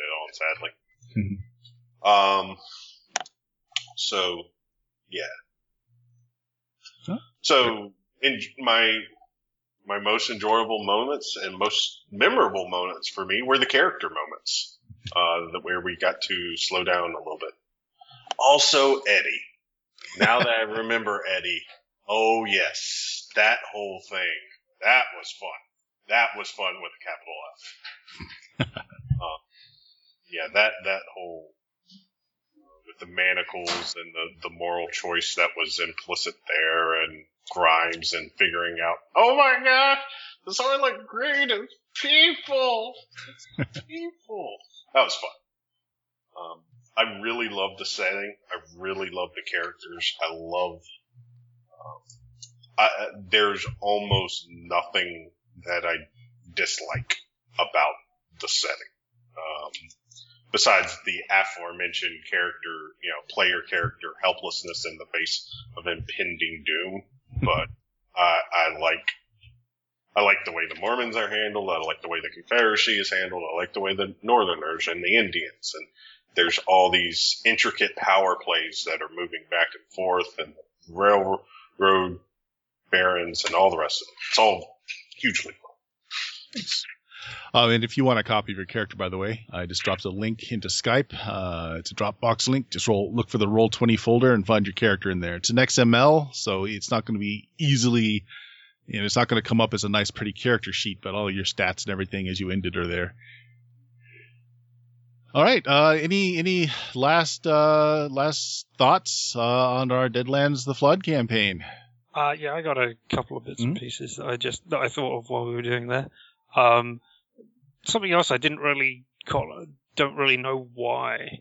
S6: on, sadly. So, yeah. Huh? So, in my most enjoyable moments and most memorable moments for me were the character moments. Where we got to slow down a little bit. Also, Eddie. Now that I remember Eddie, oh yes, that whole thing. That was fun. That was fun with a capital F. Yeah, that whole with the manacles and the moral choice that was implicit there, and Grimes and figuring out, oh my gosh, this are like great people. It's people. That was fun. I really loved the setting. I really loved the characters. I love. There's almost nothing that I dislike about the setting, besides the aforementioned character, player character helplessness in the face of impending doom. But I like the way the Mormons are handled. I like the way the Confederacy is handled. I like the way the Northerners and the Indians and there's all these intricate power plays that are moving back and forth, and railroad barons and all the rest of it. It's all hugely fun.
S1: And if you want a copy of your character, by the way, I just dropped a link into Skype. It's a Dropbox link. Just look for the Roll20 folder and find your character in there. It's an XML, so it's not going to be easily, it's not going to come up as a nice, pretty character sheet, but all your stats and everything as you ended are there. All right. Any last thoughts on our Deadlands: The Flood campaign?
S4: Yeah, I got a couple of bits and pieces that I thought of while we were doing there. Something else I don't really know why.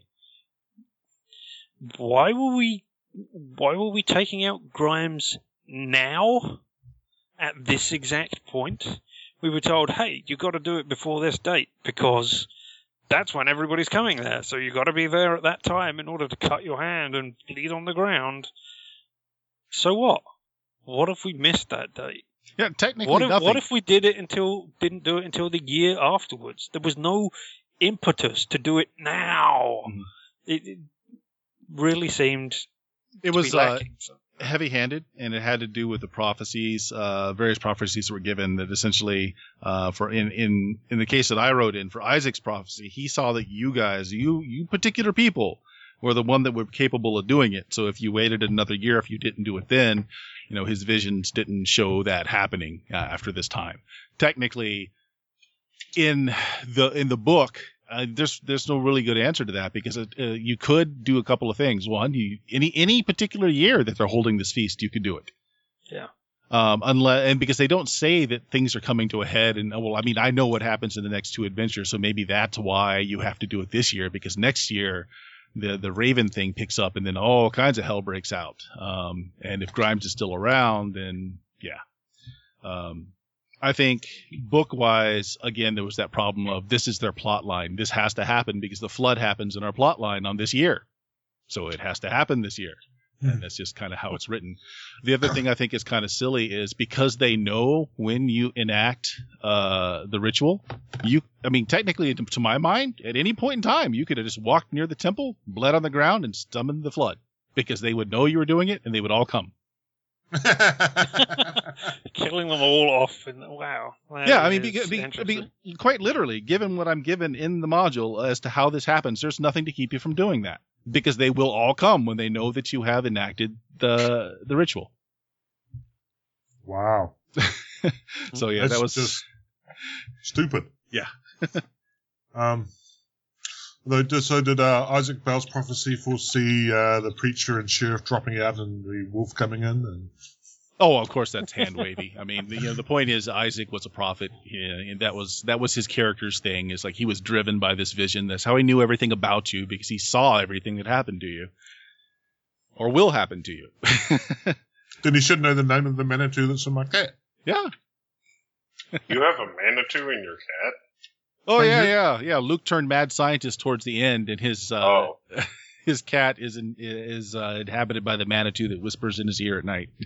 S4: Why were we taking out Grimes now? At this exact point, we were told, "Hey, you got to do it before this date because that's when everybody's coming there. So you got to be there at that time in order to cut your hand and bleed on the ground." So what? What if we missed that date?
S1: Yeah, technically nothing.
S4: What if we didn't do it until the year afterwards? There was no impetus to do it now. Mm-hmm. It really seemed
S1: it was
S4: lacking,
S1: heavy-handed, and it had to do with the prophecies, various prophecies that were given that essentially, for in the case that I wrote in for Isaac's prophecy, he saw that you guys, you particular people, were the one that were capable of doing it. So if you waited another year, if you didn't do it then, his visions didn't show that happening after this time. Technically, in the book, there's no really good answer to that because you could do a couple of things. One, any particular year that they're holding this feast, you could do it.
S4: Yeah.
S1: And because they don't say that things are coming to a head, and I know what happens in the next two adventures, so maybe that's why you have to do it this year, because next year the Raven thing picks up and then all kinds of hell breaks out. And if Grimes is still around, then yeah. I think book-wise, again, there was that problem of this is their plot line. This has to happen because the flood happens in our plot line on this year. So it has to happen this year. And that's just kind of how it's written. The other thing I think is kind of silly is because they know when you enact the ritual, technically, to my mind, at any point in time, you could have just walked near the temple, bled on the ground, and summoned the flood because they would know you were doing it and they would all come.
S4: Killing them all off. Wow.
S1: Yeah, quite literally, given what I'm given in the module as to how this happens, there's nothing to keep you from doing that. Because they will all come when they know that you have enacted the ritual.
S3: Wow.
S1: So yeah, that was
S3: just stupid.
S1: Yeah.
S3: So did Isaac Bell's prophecy foresee the preacher and sheriff dropping out and the wolf coming in? And...
S1: Oh, of course, that's hand wavy. The point is Isaac was a prophet, and that was his character's thing. Is like he was driven by this vision. That's how he knew everything about you because he saw everything that happened to you, or will happen to you.
S3: Then he should know the name of the Manitou that's in my cat.
S1: Yeah.
S6: You have a Manitou in your cat?
S1: Oh yeah. Luke turned mad scientist towards the end, and his his cat is inhabited by the Manitou that whispers in his ear at night.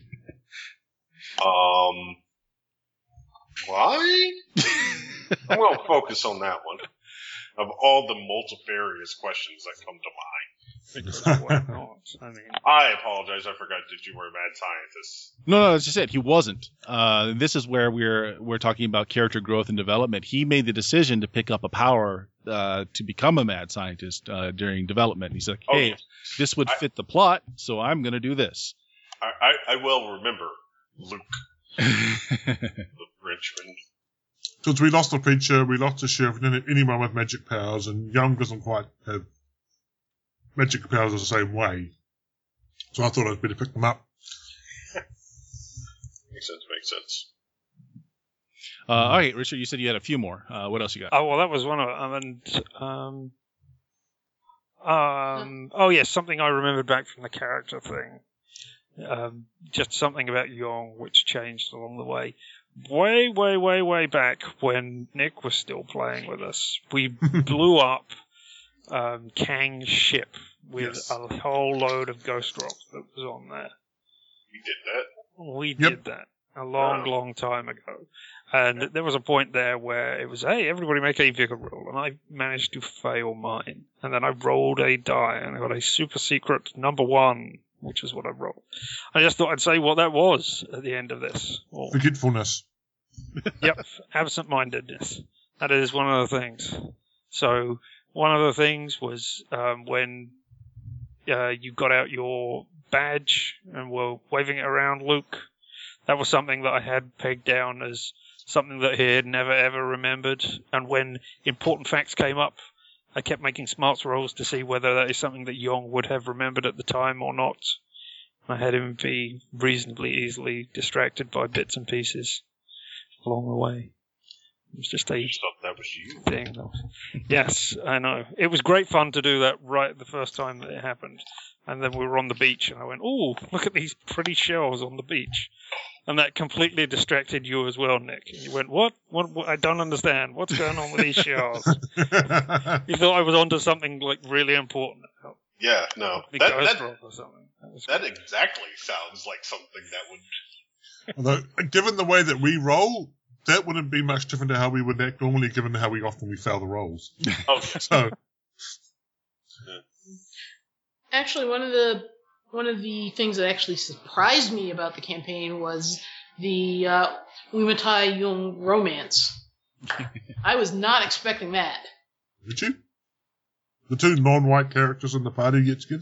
S6: Why? I'm going to focus on that one. Of all the multifarious questions that come to mind. I apologize. I forgot. Did you were a mad scientist?
S1: No, that's just it. He wasn't. This is where we're talking about character growth and development. He made the decision to pick up a power to become a mad scientist during development. He's like, hey, this would fit the plot, so I'm going to do this.
S6: I will remember Luke, the Richmond.
S3: Because we lost the preacher, we lost the sheriff, and then anyone with magic powers, and Young doesn't quite have magic powers the same way. So I thought I'd better pick them up.
S6: Makes sense.
S1: All right, Richard, you said you had a few more. What else you got?
S4: Oh, well, that was one of them. Yes, something I remembered back from the character thing. Just something about Yong which changed along the way. Way back when Nick was still playing with us, we blew up Kang's ship with a whole load of ghost rock that was on there.
S6: We did that?
S4: We did that. a long time ago. And there was a point there where it was, hey, everybody make a vigor roll, and I managed to fail mine. And then I rolled a die, and I got a super secret number 1, which is what I rolled. I just thought I'd say what that was at the end of this. Or,
S3: Forgetfulness.
S4: Yep, absent-mindedness. That is one of the things. So one of the things was when you got out your badge and were waving it around Luke. That was something that I had pegged down as something that he had never ever remembered. And when important facts came up, I kept making smarts rolls to see whether that is something that Yong would have remembered at the time or not. I had him be reasonably easily distracted by bits and pieces along the way. It was just a
S6: thought that was you.
S4: thing. Yes, I know. It was great fun to do that right the first time that it happened. And then we were on the beach, and I went, "Oh, look at these pretty shells on the beach." And that completely distracted you as well, Nick. And you went, what? I don't understand. What's going on with these shells? You thought I was onto something like really important.
S6: Yeah, no. That exactly sounds like something that would...
S3: Although, given the way that we roll, that wouldn't be much different to how we would act normally, given how often we fail the rolls.
S6: Oh,
S3: so...
S2: Actually, one of the things that actually surprised me about the campaign was the Umatai Yung romance. I was not expecting that.
S3: Did you? The 2 non-white characters in the party get together?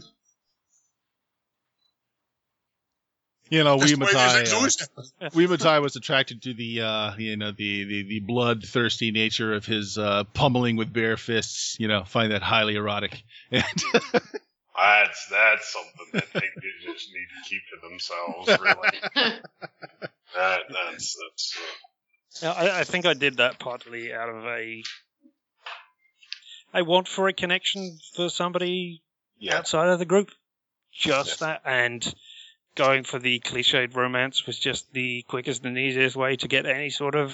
S1: You know, Umatai was attracted to the bloodthirsty nature of his pummeling with bare fists. You know, find that highly erotic.
S6: That's something that they just need to keep to themselves, really.
S4: I think I did that partly out of I want for a connection for somebody outside of the group. Just that, and going for the cliched romance was just the quickest and easiest way to get any sort of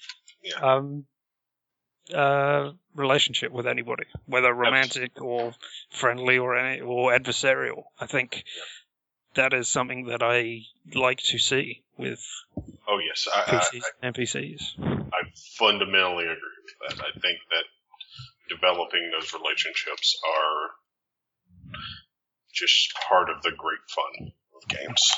S4: relationship with anybody, whether romantic or friendly or adversarial. I think that is something that I like to see with NPCs.
S6: I fundamentally agree with that. I think that developing those relationships are just part of the great fun of games.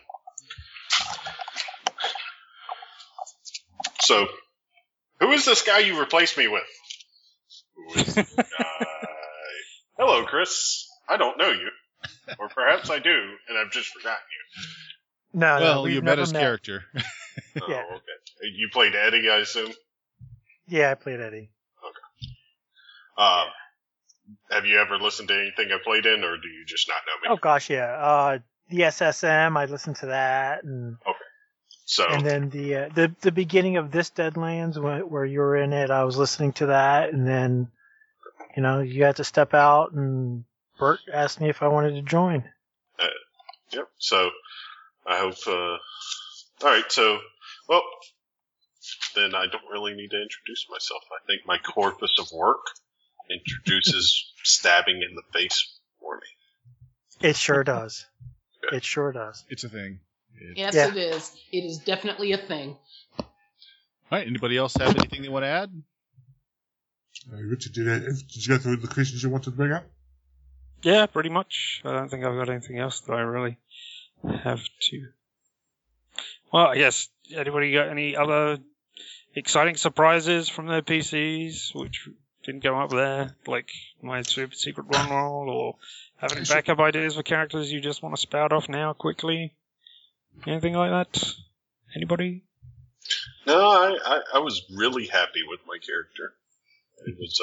S6: So, who is this guy you replaced me with? Who is this guy? Hello, Chris. I don't know you. Or perhaps I do, and I've just forgotten you.
S5: No,
S1: you met his character.
S6: Oh, okay. You played Eddie, I assume?
S5: Yeah, I played Eddie.
S6: Okay. Have you ever listened to anything I played in, or do you just not know me?
S5: Oh, gosh, yeah. The SSM, I listened to that. And,
S6: okay. So,
S5: and then the beginning of this Deadlands, where you were in it, I was listening to that, and then, you had to step out, and Bert asked me if I wanted to join.
S6: Yep, so I hope... Alright, so, well, then I don't really need to introduce myself. I think my corpus of work introduces stabbing in the face for me.
S5: It sure does. Good. It sure does.
S1: It's a thing.
S2: Yes, it is. It is definitely a thing.
S1: All right, anybody else have anything they want to add?
S3: Richard, did you go through the questions you wanted to bring up?
S4: Yeah, pretty much. I don't think I've got anything else that I really have to... Well, I guess, anybody got any other exciting surprises from their PCs, which didn't come up there, like my super secret run roll, or have any backup ideas for characters you just want to spout off now quickly? Anything like that? Anybody?
S6: No, I was really happy with my character. It was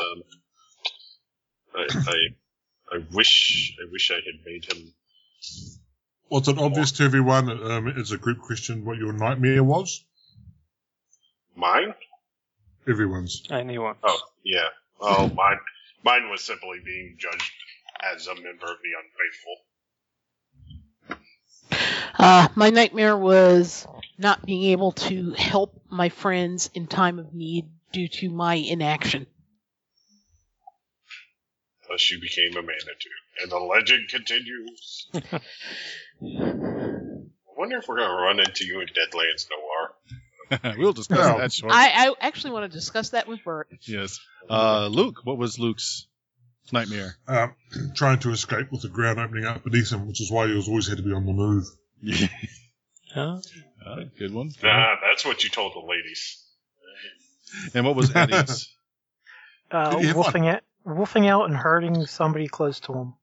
S6: I wish I had made him.
S3: Was it obvious to everyone as a group question what your nightmare was?
S6: Mine?
S3: Everyone's.
S4: Anyone.
S6: Oh, yeah. Well, mine was simply being judged as a member of the unfaithful.
S2: My nightmare was not being able to help my friends in time of need due to my inaction.
S6: Thus you became a Manitou, and the legend continues. I wonder if we're going to run into you in Deadlands in a
S1: We'll discuss that shortly.
S2: I actually want to discuss that with Bert.
S1: Yes. Luke, what was Luke's nightmare?
S3: Trying to escape with the ground opening up beneath him, which is why he always had to be on the move.
S1: Yeah.
S4: Huh?
S1: Good one.
S6: Nah, that's what you told the ladies.
S1: And what was Eddie's?
S5: Wolfing out and hurting somebody close to him.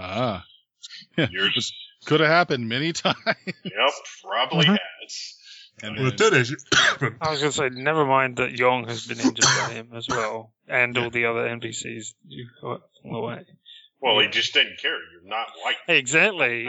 S6: Yours.
S1: Could have happened many times.
S6: Yep, probably has.
S1: And
S3: Well, it did actually.
S4: I was going to say, never mind that Yong has been injured by him as well, and all the other NPCs you got away.
S6: Well, he just didn't care. You're not like
S4: Exactly.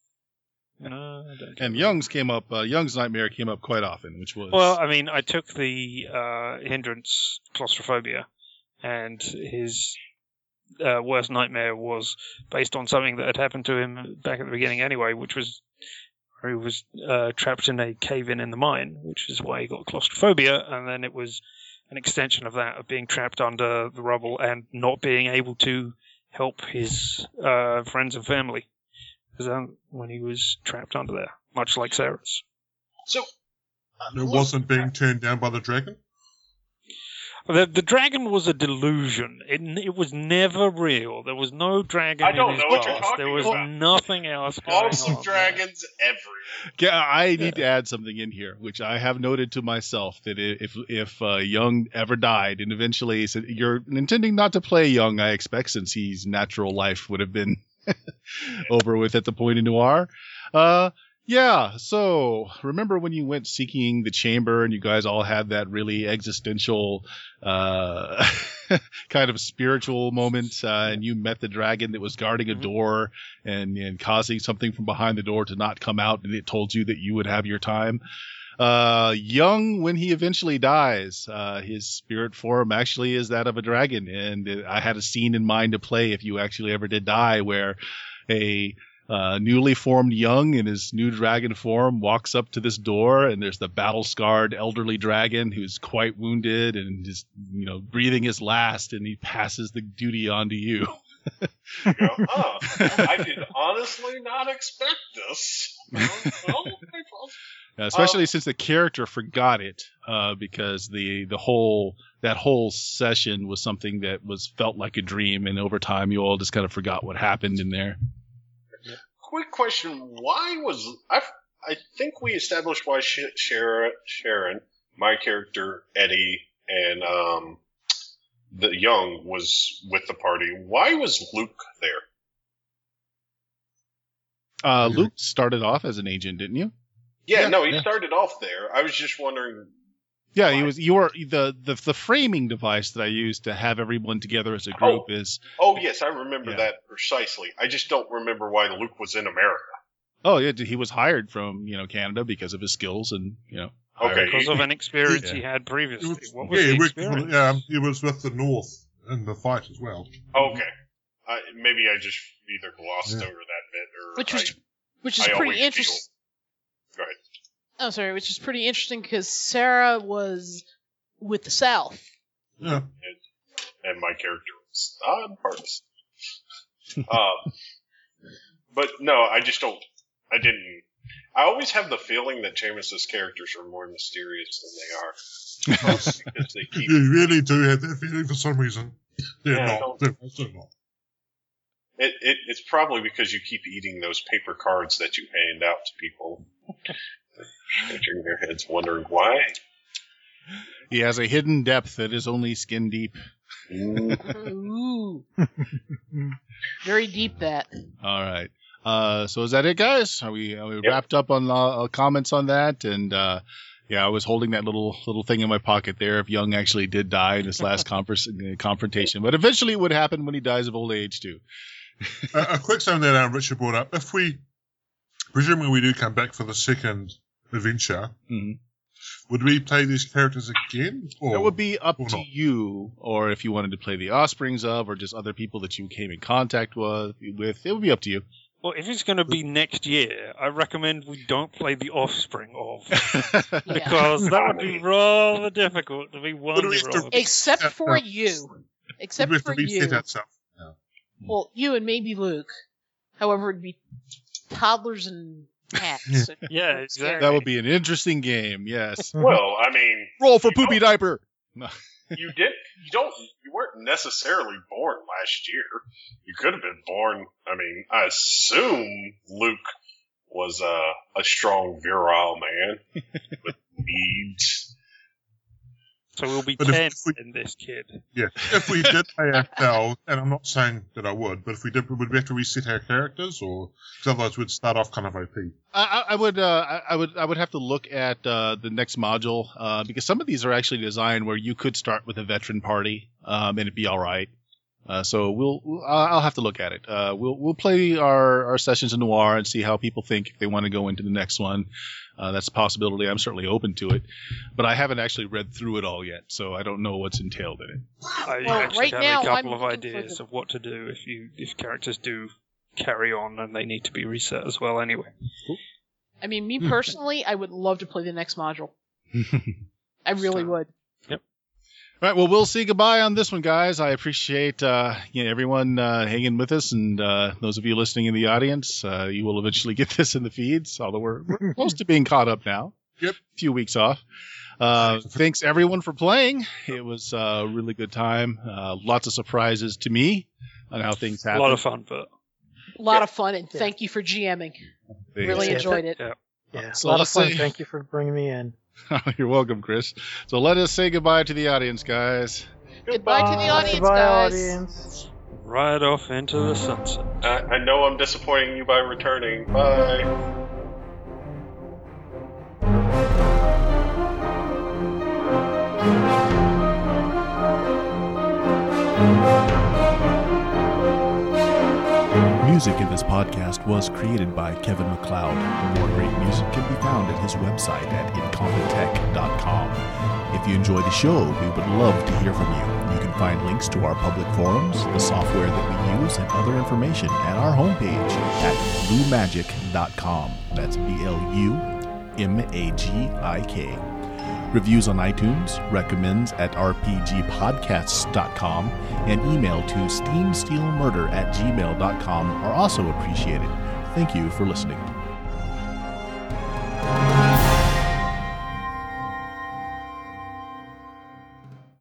S4: No, I don't care.
S1: And Young's nightmare came up quite often, which was...
S4: Well, I mean, I took the hindrance claustrophobia, and his worst nightmare was based on something that had happened to him back at the beginning anyway, which was he was trapped in a cave-in the mine, which is why he got claustrophobia, and then it was an extension of that, of being trapped under the rubble and not being able to help his friends and family when he was trapped under there, much like Sarah's.
S6: So,
S3: It wasn't being turned down by the dragon?
S4: The dragon was a delusion. It was never real. There was no dragon
S6: I don't
S4: in his
S6: know what you're
S4: past.
S6: talking
S4: There was
S6: about.
S4: nothing else going
S6: awesome
S4: on.
S6: dragons everywhere.
S1: Yeah, I need to add something in here, which I have noted to myself, that if Young ever died, and eventually said, you're intending not to play Young, I expect, since his natural life would have been over with at the point in Noir. Yeah, so remember when you went seeking the chamber and you guys all had that really existential kind of spiritual moment, and you met the dragon that was guarding a door and causing something from behind the door to not come out, and it told you that you would have your time. Young, when he eventually dies, his spirit form actually is that of a dragon, and I had a scene in mind to play if you actually ever did die, where a newly formed Young in his new dragon form walks up to this door, and there's the battle-scarred elderly dragon who's quite wounded and is, breathing his last, and he passes the duty on to you.
S6: You go, I did honestly not expect this.
S1: Especially since the character forgot it, because that whole session was something that felt like a dream, and over time you all just kind of forgot what happened in there.
S6: Quick question: why was I think we established why Sharon, my character Eddie, and the Young was with the party. Why was Luke there?
S1: Luke started off as an agent, didn't you?
S6: Yeah, he started off there. I was just wondering.
S1: Yeah, he was. You were the framing device that I used to have everyone together as a group is.
S6: Oh yes, I remember that precisely. I just don't remember why Luke was in America.
S1: Oh yeah, he was hired from Canada because of his skills and
S4: because of an experience he had previously. What was the experience?
S3: He was with the North in the fight as well.
S6: Okay, maybe I just either glossed over that bit or
S2: which is pretty interesting.
S6: Go ahead.
S2: Oh, sorry, which is pretty interesting because Sarah was with the South.
S3: Yeah.
S6: And my character was nonpartisan. But no, I always have the feeling that Jameis's characters are more mysterious than they are. Because they keep...
S3: You really do have that feeling for some reason. They're not.
S6: It's probably because you keep eating those paper cards that you hand out to people. Scratching their heads, wondering why.
S1: He has a hidden depth that is only skin deep.
S2: Ooh. Very deep, that.
S1: All right. So is that it, guys? Are we wrapped up on comments on that? And I was holding that little thing in my pocket there. If Young actually did die in this last confrontation, but eventually it would happen when he dies of old age too.
S3: A quick thing that Richard brought up: if presuming we do come back for the second adventure, would we play these characters again?
S1: That would be up to you, or if you wanted to play the offsprings of, or just other people that you came in contact with, it would be up to you.
S4: Well, if it's going to be next year, I recommend we don't play the offspring of. Because that would be rather difficult to be 1 year old.
S2: Except for you. Except for you. Well, you and maybe Luke. However, it'd be toddlers and hats.
S4: Yeah, exactly.
S1: That would be an interesting game. Yes.
S6: Well, I mean,
S1: Roll for poopy diaper. No.
S6: you weren't necessarily born last year. You could have been born. I mean, I assume Luke was a strong, virile man with needs.
S4: So we'll be
S3: But
S4: 10 in this kid.
S3: Yeah, if we did play ourselves, and I'm not saying that I would, but if we did, would we have to reset our characters, or because otherwise we'd start off kind of OP?
S1: I would have to look at the next module because some of these are actually designed where you could start with a veteran party and it'd be all right. So I'll have to look at it. We'll play our sessions in Noir and see how people think if they want to go into the next one. That's a possibility. I'm certainly open to it, but I haven't actually read through it all yet, so I don't know what's entailed in it.
S4: I
S2: Well,
S4: actually
S2: right
S4: have
S2: now,
S4: a couple
S2: I'm
S4: of
S2: looking for
S4: ideas
S2: the-
S4: of what to do if characters do carry on and they need to be reset as well anyway.
S2: I mean, me personally, I would love to play the next module. I really would.
S1: All right, well, we'll say goodbye on this one, guys. I appreciate everyone hanging with us, and those of you listening in the audience. You will eventually get this in the feeds, although we're close to being caught up now.
S3: Yep.
S1: A few weeks off. Thanks, everyone, for playing. It was a really good time. Lots of surprises to me on how things
S4: A
S1: happen.
S4: lot of fun, but
S2: A lot of fun, and thank you for GMing. Really
S5: Yeah.
S2: enjoyed it.
S5: Yeah,
S1: So
S5: a lot of
S1: let's
S5: fun.
S1: say-
S5: Thank you for bringing me in.
S1: You're welcome, Chris. So let us say goodbye to the audience, guys.
S2: Goodbye to the audience,
S5: Goodbye,
S2: guys.
S5: audience.
S4: right off into the sunset.
S6: I know I'm disappointing you by returning. Bye.
S1: Music in this podcast was created by Kevin MacLeod. More great music can be found at his website at incompetech.com. If you enjoy the show, we would love to hear from you. You can find links to our public forums, the software that we use, and other information at our homepage at bluemagic.com. That's BLUMAGIK. Reviews on iTunes, recommends at rpgpodcasts.com, and email to steamsteelmurder@gmail.com are also appreciated. Thank you for listening.